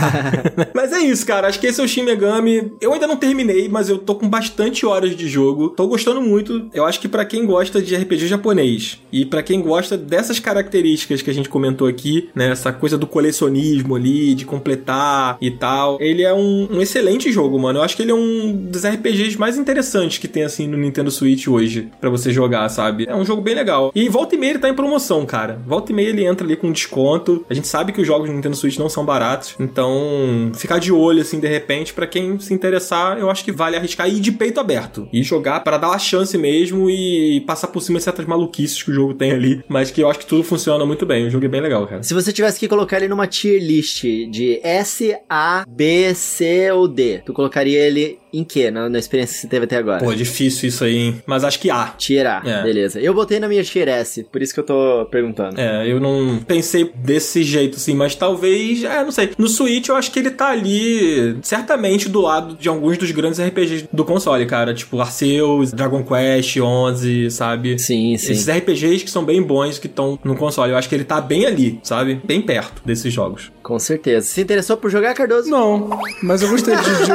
Mas é isso, cara. Acho que esse é o Shin Megami. Eu ainda não terminei, mas eu tô com bastante horas de jogo. Tô gostando muito. Eu acho que pra quem gosta de R P G japonês e pra quem gosta dessas características que a gente comentou aqui, né? Essa coisa do colecionismo ali, de completar e tal. Ele é um, um excelente jogo, mano. Eu acho que ele é um dos R P Gs mais interessantes que tem, assim, no Nintendo Switch hoje pra você jogar, sabe? É um jogo bem legal. E volta e meia ele tá em promoção, cara. Volta e meia ele entra ali com desconto. A gente sabe que os jogos do Nintendo Switch não são baratos. Então, ficar de olho, assim, de repente, pra quem se interessar, eu acho que vale arriscar e ir de peito aberto. E jogar pra dar uma chance mesmo e passar por cima de certas maluquices que o jogo tem ali. Mas que eu acho que tudo funciona muito bem. O jogo é bem legal, cara. Se você tivesse que colocar ele numa tier list de S, A, B, C ou D, tu colocaria ele em quê? Na, na experiência que você teve até agora? Pô, difícil isso aí, hein? Mas acho que A. Tier A, É. beleza. Eu botei na minha tier S, por isso que eu tô perguntando. É, eu não pensei desse jeito, assim, mas talvez, é, não sei. No Switch eu acho que ele tá ali, certamente, do lado de alguns dos grandes R P Gs do console, cara. Tipo, Arceus, Dragon Quest onze, sabe? Sim, sim. Esses R P Gs que são bem bons, que estão no console. Eu acho que ele tá bem ali, sabe? Bem perto desses jogos. Com certeza. Se interessou por jogar, Cardoso? Não, mas eu gostei de, de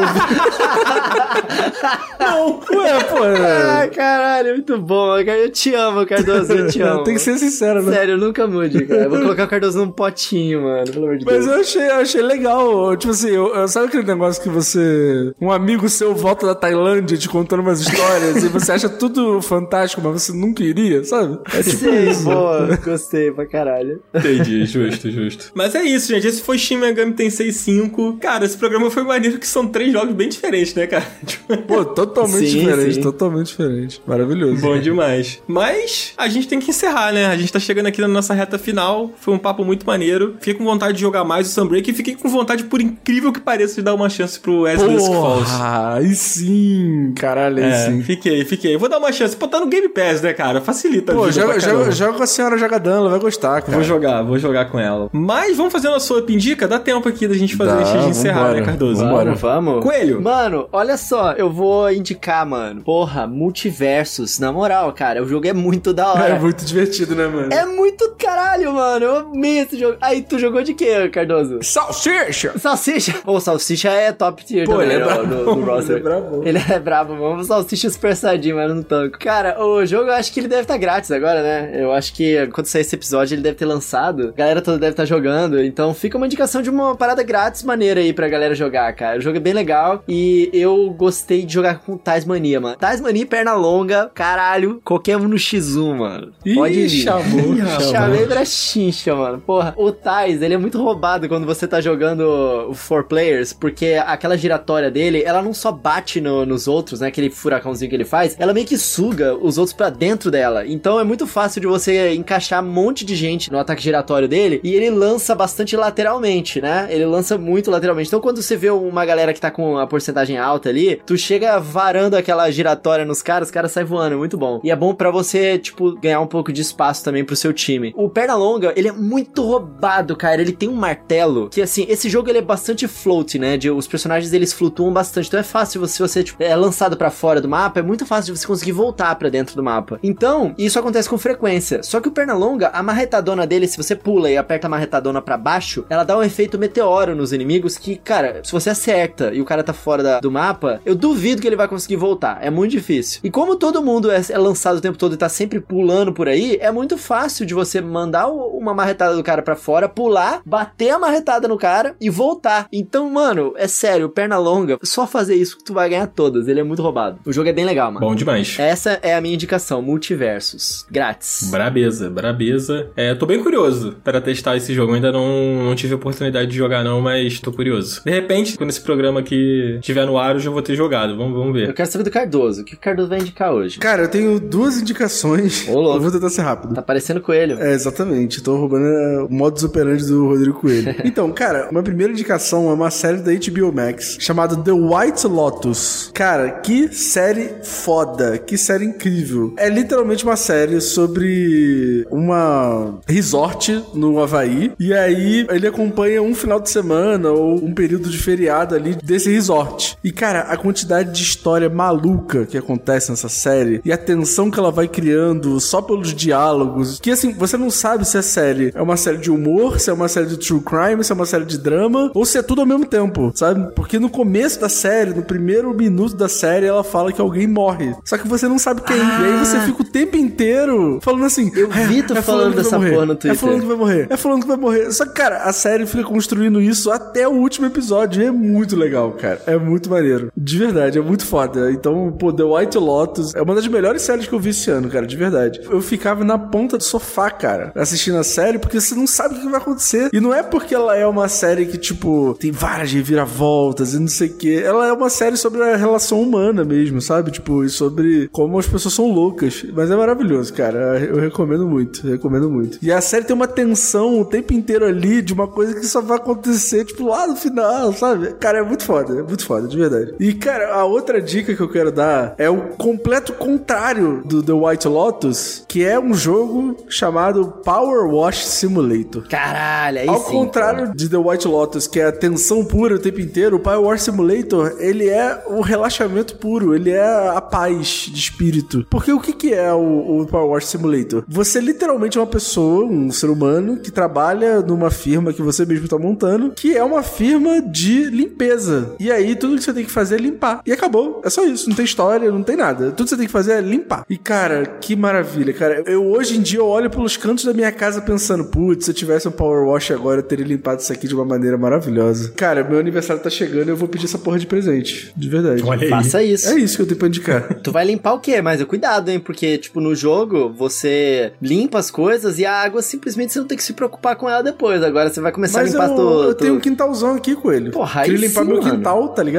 ouvir. Não! Ué, pô. Ah, É... caralho, muito bom. Eu te amo, Cardoso, eu te amo. Tem que ser sincero, né? Sério, nunca mude, cara. Eu vou colocar o Cardoso num potinho, mano. Pelo amor de Mas Deus. eu achei, eu achei legal. Tipo assim, eu, eu- sabe aquele negócio que você... Um amigo seu volta da Tailândia te contando umas histórias e você acha tudo fantástico, mas você nunca iria, sabe? É tipo Sim, isso. boa. Gostei pra caralho. Entendi, justo, justo. Mas é isso, gente. Esse foi Shin Megami Tensei cinco. Cara, esse programa foi maneiro que são três jogos bem diferentes, né, cara? Pô, totalmente Sim, diferente, sim. totalmente diferente. Maravilhoso. Bom demais. Mas a gente tem que encerrar, né? A gente tá chegando aqui na nossa reta final. Foi um papo muito maneiro. Fiquei com vontade de jogar mais o Sunbreak e fiquei com vontade, por incrível que pareça, de dar uma chance pro As Dusk Falls. Ah, aí sim, caralho, aí É, sim. fiquei, fiquei. Vou dar uma chance. Pô, tá no Game Pass, né, cara? Facilita a Pô, vida joga, pra joga, caramba. joga com a senhora jogadão, ela vai gostar, cara. Vou jogar, vou jogar com ela. Mas vamos fazer nossa Up Indica? Dá tempo aqui da gente fazer Dá, antes de encerrar, vambora. né, Cardoso? Vambora. Vamos, vamos. Coelho. Mano, olha só, eu vou indicar, mano. Porra, Multiversus. Na moral, cara, o jogo é muito da hora. É muito divertido, né, mano? É muito caralho, mano. Eu amei esse jogo. Aí, tu jogou de quê, Cardoso? Salsicha! Salsicha. Pô, Salsicha é top tier Pô, também, ele é no- brabo. no, no roster. Ele é brabo. Ele é brabo, vamos Salsicha Super Saiyajin, mas não tanco. Cara, o jogo eu acho que ele deve estar grátis agora, né? Eu acho que quando sair esse episódio ele deve ter lançado. A galera toda deve estar jogando. Então fica uma indicação de uma parada grátis maneira aí pra galera jogar, cara. O jogo é bem legal e eu gostei de jogar com Tasmania, mano. Tasmania e perna longa, caralho. Qualquer um no xis um, mano. Ih, Pode vir. chamou, Ih, chamou. Chamei pra chincha, mano. Porra, o Tais, ele é muito roubado quando você tá jogando o four players, porque aquela giratória dele, ela não só bate no- nos outros, né? Aquele furacãozinho que ele faz, ela meio que suga os outros pra dentro dela. Então é muito fácil de você encaixar um monte de gente no ataque giratório dele, e ele lança bastante lateralmente, né? Ele lança muito lateralmente. Então quando você vê uma galera que tá com a porcentagem alta ali, tu chega varando aquela giratória nos caras, os caras saem voando, é muito bom. E é bom pra você, tipo, ganhar um pouco de espaço também pro seu time. O Pernalonga, ele é muito roubado, cara. Ele tem um martelo que, assim, esse jogo ele é bastante float, né? De, os personagens, eles flutuam bastante. Então é fácil, se você, tipo, é lançado pra fora do mapa, é muito fácil de você conseguir voltar pra dentro do mapa. Então, isso acontece com frequência. Só que o Pernalonga, a marretadona dele, se você pula e aperta a marretadona pra baixo, ela dá um efeito meteoro nos inimigos que, cara, se você acerta e o cara tá fora da- do mapa, eu duvido que ele vai conseguir voltar. É muito difícil. E como todo mundo é, é lançado o tempo todo e tá sempre pulando por aí, é muito fácil de você mandar o- uma marretada do cara pra fora, pular, bater a marretada no cara e voltar. Então, mano, é sério, perna longa, só fazer isso que tu vai ganhar todas. Ele é muito roubado. O jogo é bem legal, mano. Bom demais. Essa é a minha indicação, Multiversus. Grátis. Brabeza, brabeza. É, tô bem curioso para testar esse jogo. Ainda não, não tive a oportunidade de jogar não, mas tô curioso. De repente, quando esse programa aqui estiver no ar, eu já vou ter jogado. Vamos, vamos Eu ver. quero saber do Cardoso. O que o Cardoso vai indicar hoje? Cara, eu tenho duas indicações. Ô, louco. Eu vou tentar ser rápido. Tá parecendo coelho. É, exatamente. Tô roubando é, o modus operandi do Rodrigo Coelho. Então, cara, uma primeira indicação é uma série da H B O Max chamada The White Lotus. Cara, que série foda. Que série incrível. É literalmente uma série sobre uma resort no Havaí. E aí ele acompanha um final de semana ou um período de feriado ali desse resort. E, cara, a quantidade de história maluca que acontece nessa série e a tensão que ela vai criando só pelos diálogos, que assim, você não sabe se a série é uma série de humor, se é uma série de true crime, se é uma série de drama, ou se é tudo ao mesmo tempo, sabe? Porque no começo da série, no primeiro minuto da série, ela fala que alguém morre. Só que você não sabe quem. Ah. E aí você fica o tempo inteiro falando assim... Eu vi tu é, é falando fulano que vai dessa morrer, porra no É Twitter. fulano que vai morrer. É fulano que vai morrer. Só que, cara, a série fica construindo isso até o último episódio. E é muito legal, cara. É muito maneiro. De verdade, é muito foda. Então, pô, The White Lotus é uma das melhores séries que eu vi esse ano, cara. De verdade. Eu ficava na ponta do sofá, cara, assistindo a série, porque você não sabe o que vai acontecer. E não é porque ela é uma série que, tipo, tem várias reviravoltas e não sei o quê. Ela é uma série sobre a relação humana mesmo, sabe? Tipo, e sobre como as pessoas são loucas. Mas é maravilhoso, cara. Eu recomendo muito. Recomendo muito. E a série tem uma tensão o tempo inteiro ali de uma coisa que só vai acontecer, tipo, lá no final, sabe? Cara, é muito foda. É muito foda, de verdade. E, cara, a outra dica que eu quero dar é o completo contrário do The White Lotus, que é um jogo chamado Power Wash Simulator. Caralho, aí Ao sim, contrário pô. de The White Lotus, que é a tensão pura o tempo inteiro, o Power Wash Simulator, ele é o relaxamento puro, ele é a paz de espírito. Porque o que que é o, o Power Wash Simulator? Você literalmente é uma pessoa, um ser humano, que trabalha numa firma que você mesmo tá montando, que é uma firma de limpeza. E aí, tudo que você tem que fazer é limpar. E acabou. É só isso. Não tem história, não tem nada. Tudo que você tem que fazer é limpar. E, cara, que maravilha, cara. Eu, hoje em dia, eu olho pelos cantos da minha casa pensando, putz, se eu tivesse um Power Wash agora, eu teria limpado isso aqui de uma maneira maravilhosa. Cara, meu aniversário tá chegando e eu vou pedir essa porra de presente. De verdade. Olha aí. Faça isso. É isso que eu tenho pra indicar. Tu vai limpar o quê? Mas cuidado, hein? Porque, tipo, no jogo, você limpa as coisas e a água simplesmente você não tem que se preocupar com ela depois. Agora você vai começar Mas a limpar eu, tu, eu tu... tenho um quintalzão aqui, coelho. Porra, aí Queria limpar sim, meu mano. quintal, tá ligado?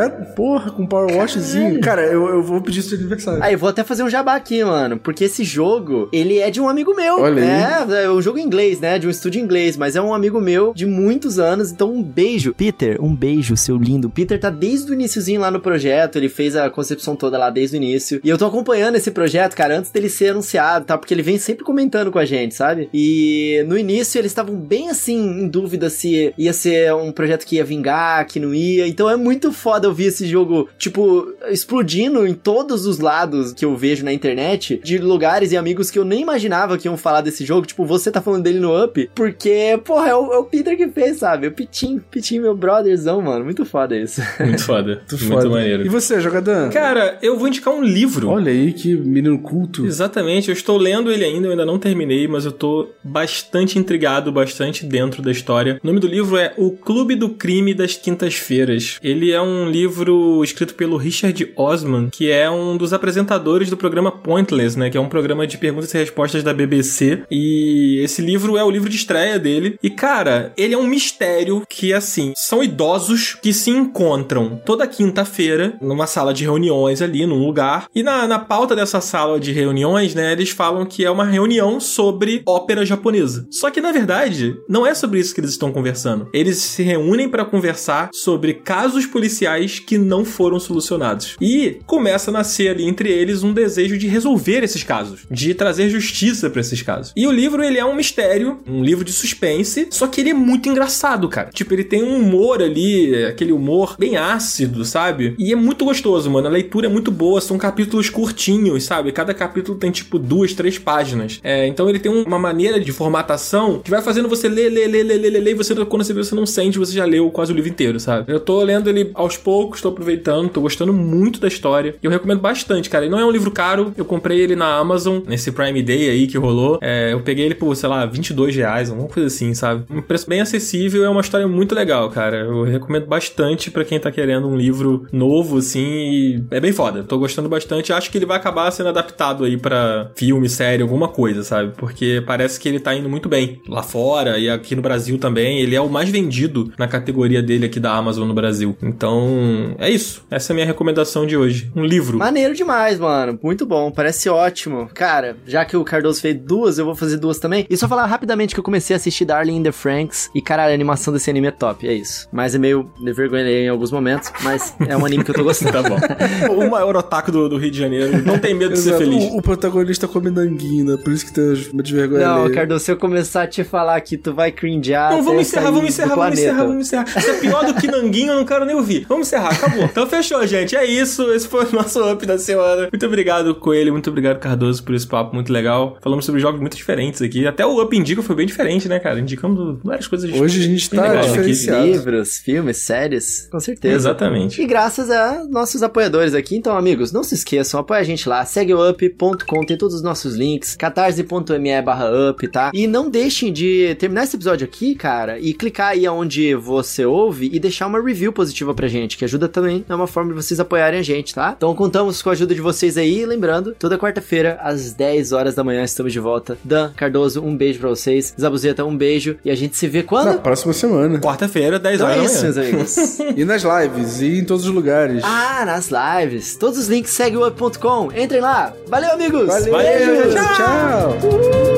Porra, com Power Watchzinho. Cara, eu, eu vou pedir isso de aniversário. Aí, eu vou até fazer um jabá aqui, mano, porque esse jogo, ele é de um amigo meu. Olha aí. É, é um jogo em inglês, né, de um estúdio em inglês, mas é um amigo meu de muitos anos, então um beijo. Peter, um beijo, seu lindo. Peter tá desde o iniciozinho lá no projeto, ele fez a concepção toda lá desde o início, e eu tô acompanhando esse projeto, cara, antes dele ser anunciado, tá, porque ele vem sempre comentando com a gente, sabe? E no início eles estavam bem assim, em dúvida se ia ser um projeto que ia vingar, que não ia, então é muito foda eu ver esse jogo, tipo, explodindo em todos os lados que eu vejo na internet, de lugares e amigos que eu nem imaginava que iam falar desse jogo, tipo, você tá falando dele no Up, porque, porra, é o, é o Peter que fez, sabe? O Pitinho, Pitinho, meu brotherzão, mano, muito foda isso. Muito foda, muito, muito foda. Maneiro. E você, jogador? Cara, eu vou indicar um livro. Olha aí, que menino culto. Exatamente, eu estou lendo ele ainda, eu ainda não terminei, mas eu tô bastante intrigado, bastante dentro da história. O nome do livro é O Clube do Crime das Quintas-Feiras. Ele é um livro escrito pelo Richard Osman, que é um dos apresentadores do programa Pointless, né, que é um programa de perguntas e respostas da B B C, e esse livro é o livro de estreia dele, e cara, ele é um mistério que, assim, são idosos que se encontram toda quinta-feira numa sala de reuniões ali, num lugar, e na, na pauta dessa sala de reuniões, né, eles falam que é uma reunião sobre ópera japonesa. Só que, na verdade, não é sobre isso que eles estão conversando. Eles se reúnem para conversar sobre casos policiais que não foram solucionados. E começa a nascer ali entre eles um desejo de resolver esses casos, de trazer justiça pra esses casos. E o livro, ele é um mistério, um livro de suspense, só que ele é muito engraçado, cara. Tipo, ele tem um humor ali, aquele humor bem ácido, sabe? E é muito gostoso, mano. A leitura é muito boa, são capítulos curtinhos, sabe? Cada capítulo tem, tipo, duas, três páginas. É, então ele tem uma maneira de formatação que vai fazendo você ler, ler, ler, ler, ler, ler, e você, quando você vê, você não sente, você já leu quase o livro inteiro, sabe? Eu tô lendo ele aos poucos, tô aproveitando, tô gostando muito da história. E eu recomendo bastante, cara. Ele não é um livro caro, eu comprei ele na Amazon, nesse Prime Day aí que rolou. É, eu peguei ele por, sei lá, vinte e dois reais, alguma coisa assim, sabe? Um preço bem acessível, é uma história muito legal, cara. Eu recomendo bastante pra quem tá querendo um livro novo, assim, e é bem foda. Tô gostando bastante. Acho que ele vai acabar sendo adaptado aí pra filme, série, alguma coisa, sabe? Porque parece que ele tá indo muito bem lá fora e aqui no Brasil também. Ele é o mais vendido na categoria dele aqui da Amazon no Brasil. Então, é isso. Essa é a minha recomendação de hoje. Um livro. Maneiro demais, mano. Muito bom. Parece ótimo. Cara, já que o Cardoso fez duas, eu vou fazer duas também. E só falar rapidamente que eu comecei a assistir Darling in the Franxx e, caralho, a animação desse anime é top. É isso. Mas é meio de vergonha em alguns momentos, mas é um anime que eu tô gostando. Tá bom. O maior otaku do, do Rio de Janeiro não tem medo de ser feliz. O, o protagonista come nanguina, por isso que tem uma de vergonha. Não, Cardoso, se eu começar a te falar que tu vai cringear... Não, vamos encerrar, vamos encerrar, vamos encerrar, vamos encerrar. Isso é pior do que nanguinho, eu não quero nem ouvir. Vamos encerrar, acabou. Então fechou, gente. É isso. Esse foi o nosso Up da semana. Muito obrigado, Coelho. Muito obrigado, Cardoso, por esse papo muito legal. Falamos sobre jogos muito diferentes aqui. Até o Up Indica foi bem diferente, né, cara? Indicamos várias coisas diferentes. Hoje a gente tá diferenciado. Livros, filmes, séries, com certeza. Exatamente. E graças a nossos apoiadores aqui. Então, amigos, não se esqueçam, apoia a gente lá. Segue o up ponto com, tem todos os nossos links. catarse ponto me barra up, tá? E não deixem de terminar esse episódio aqui, cara, e clicar aí onde você ouve e deixar uma review positiva pra gente, que ajuda também, é uma forma de vocês apoiarem a gente, tá? Então contamos com a ajuda de vocês aí, lembrando, toda quarta-feira, às dez horas da manhã, estamos de volta. Dan, Cardoso, um beijo pra vocês. Zabuzeta, um beijo. E a gente se vê quando? Na próxima semana. Quarta-feira, dez Então horas é da isso, manhã. meus amigos. E nas lives, e em todos os lugares. Ah, nas lives. Todos os links segue o up ponto com. Entrem lá. Valeu, amigos. Valeu, Beijo. tchau. Uhul.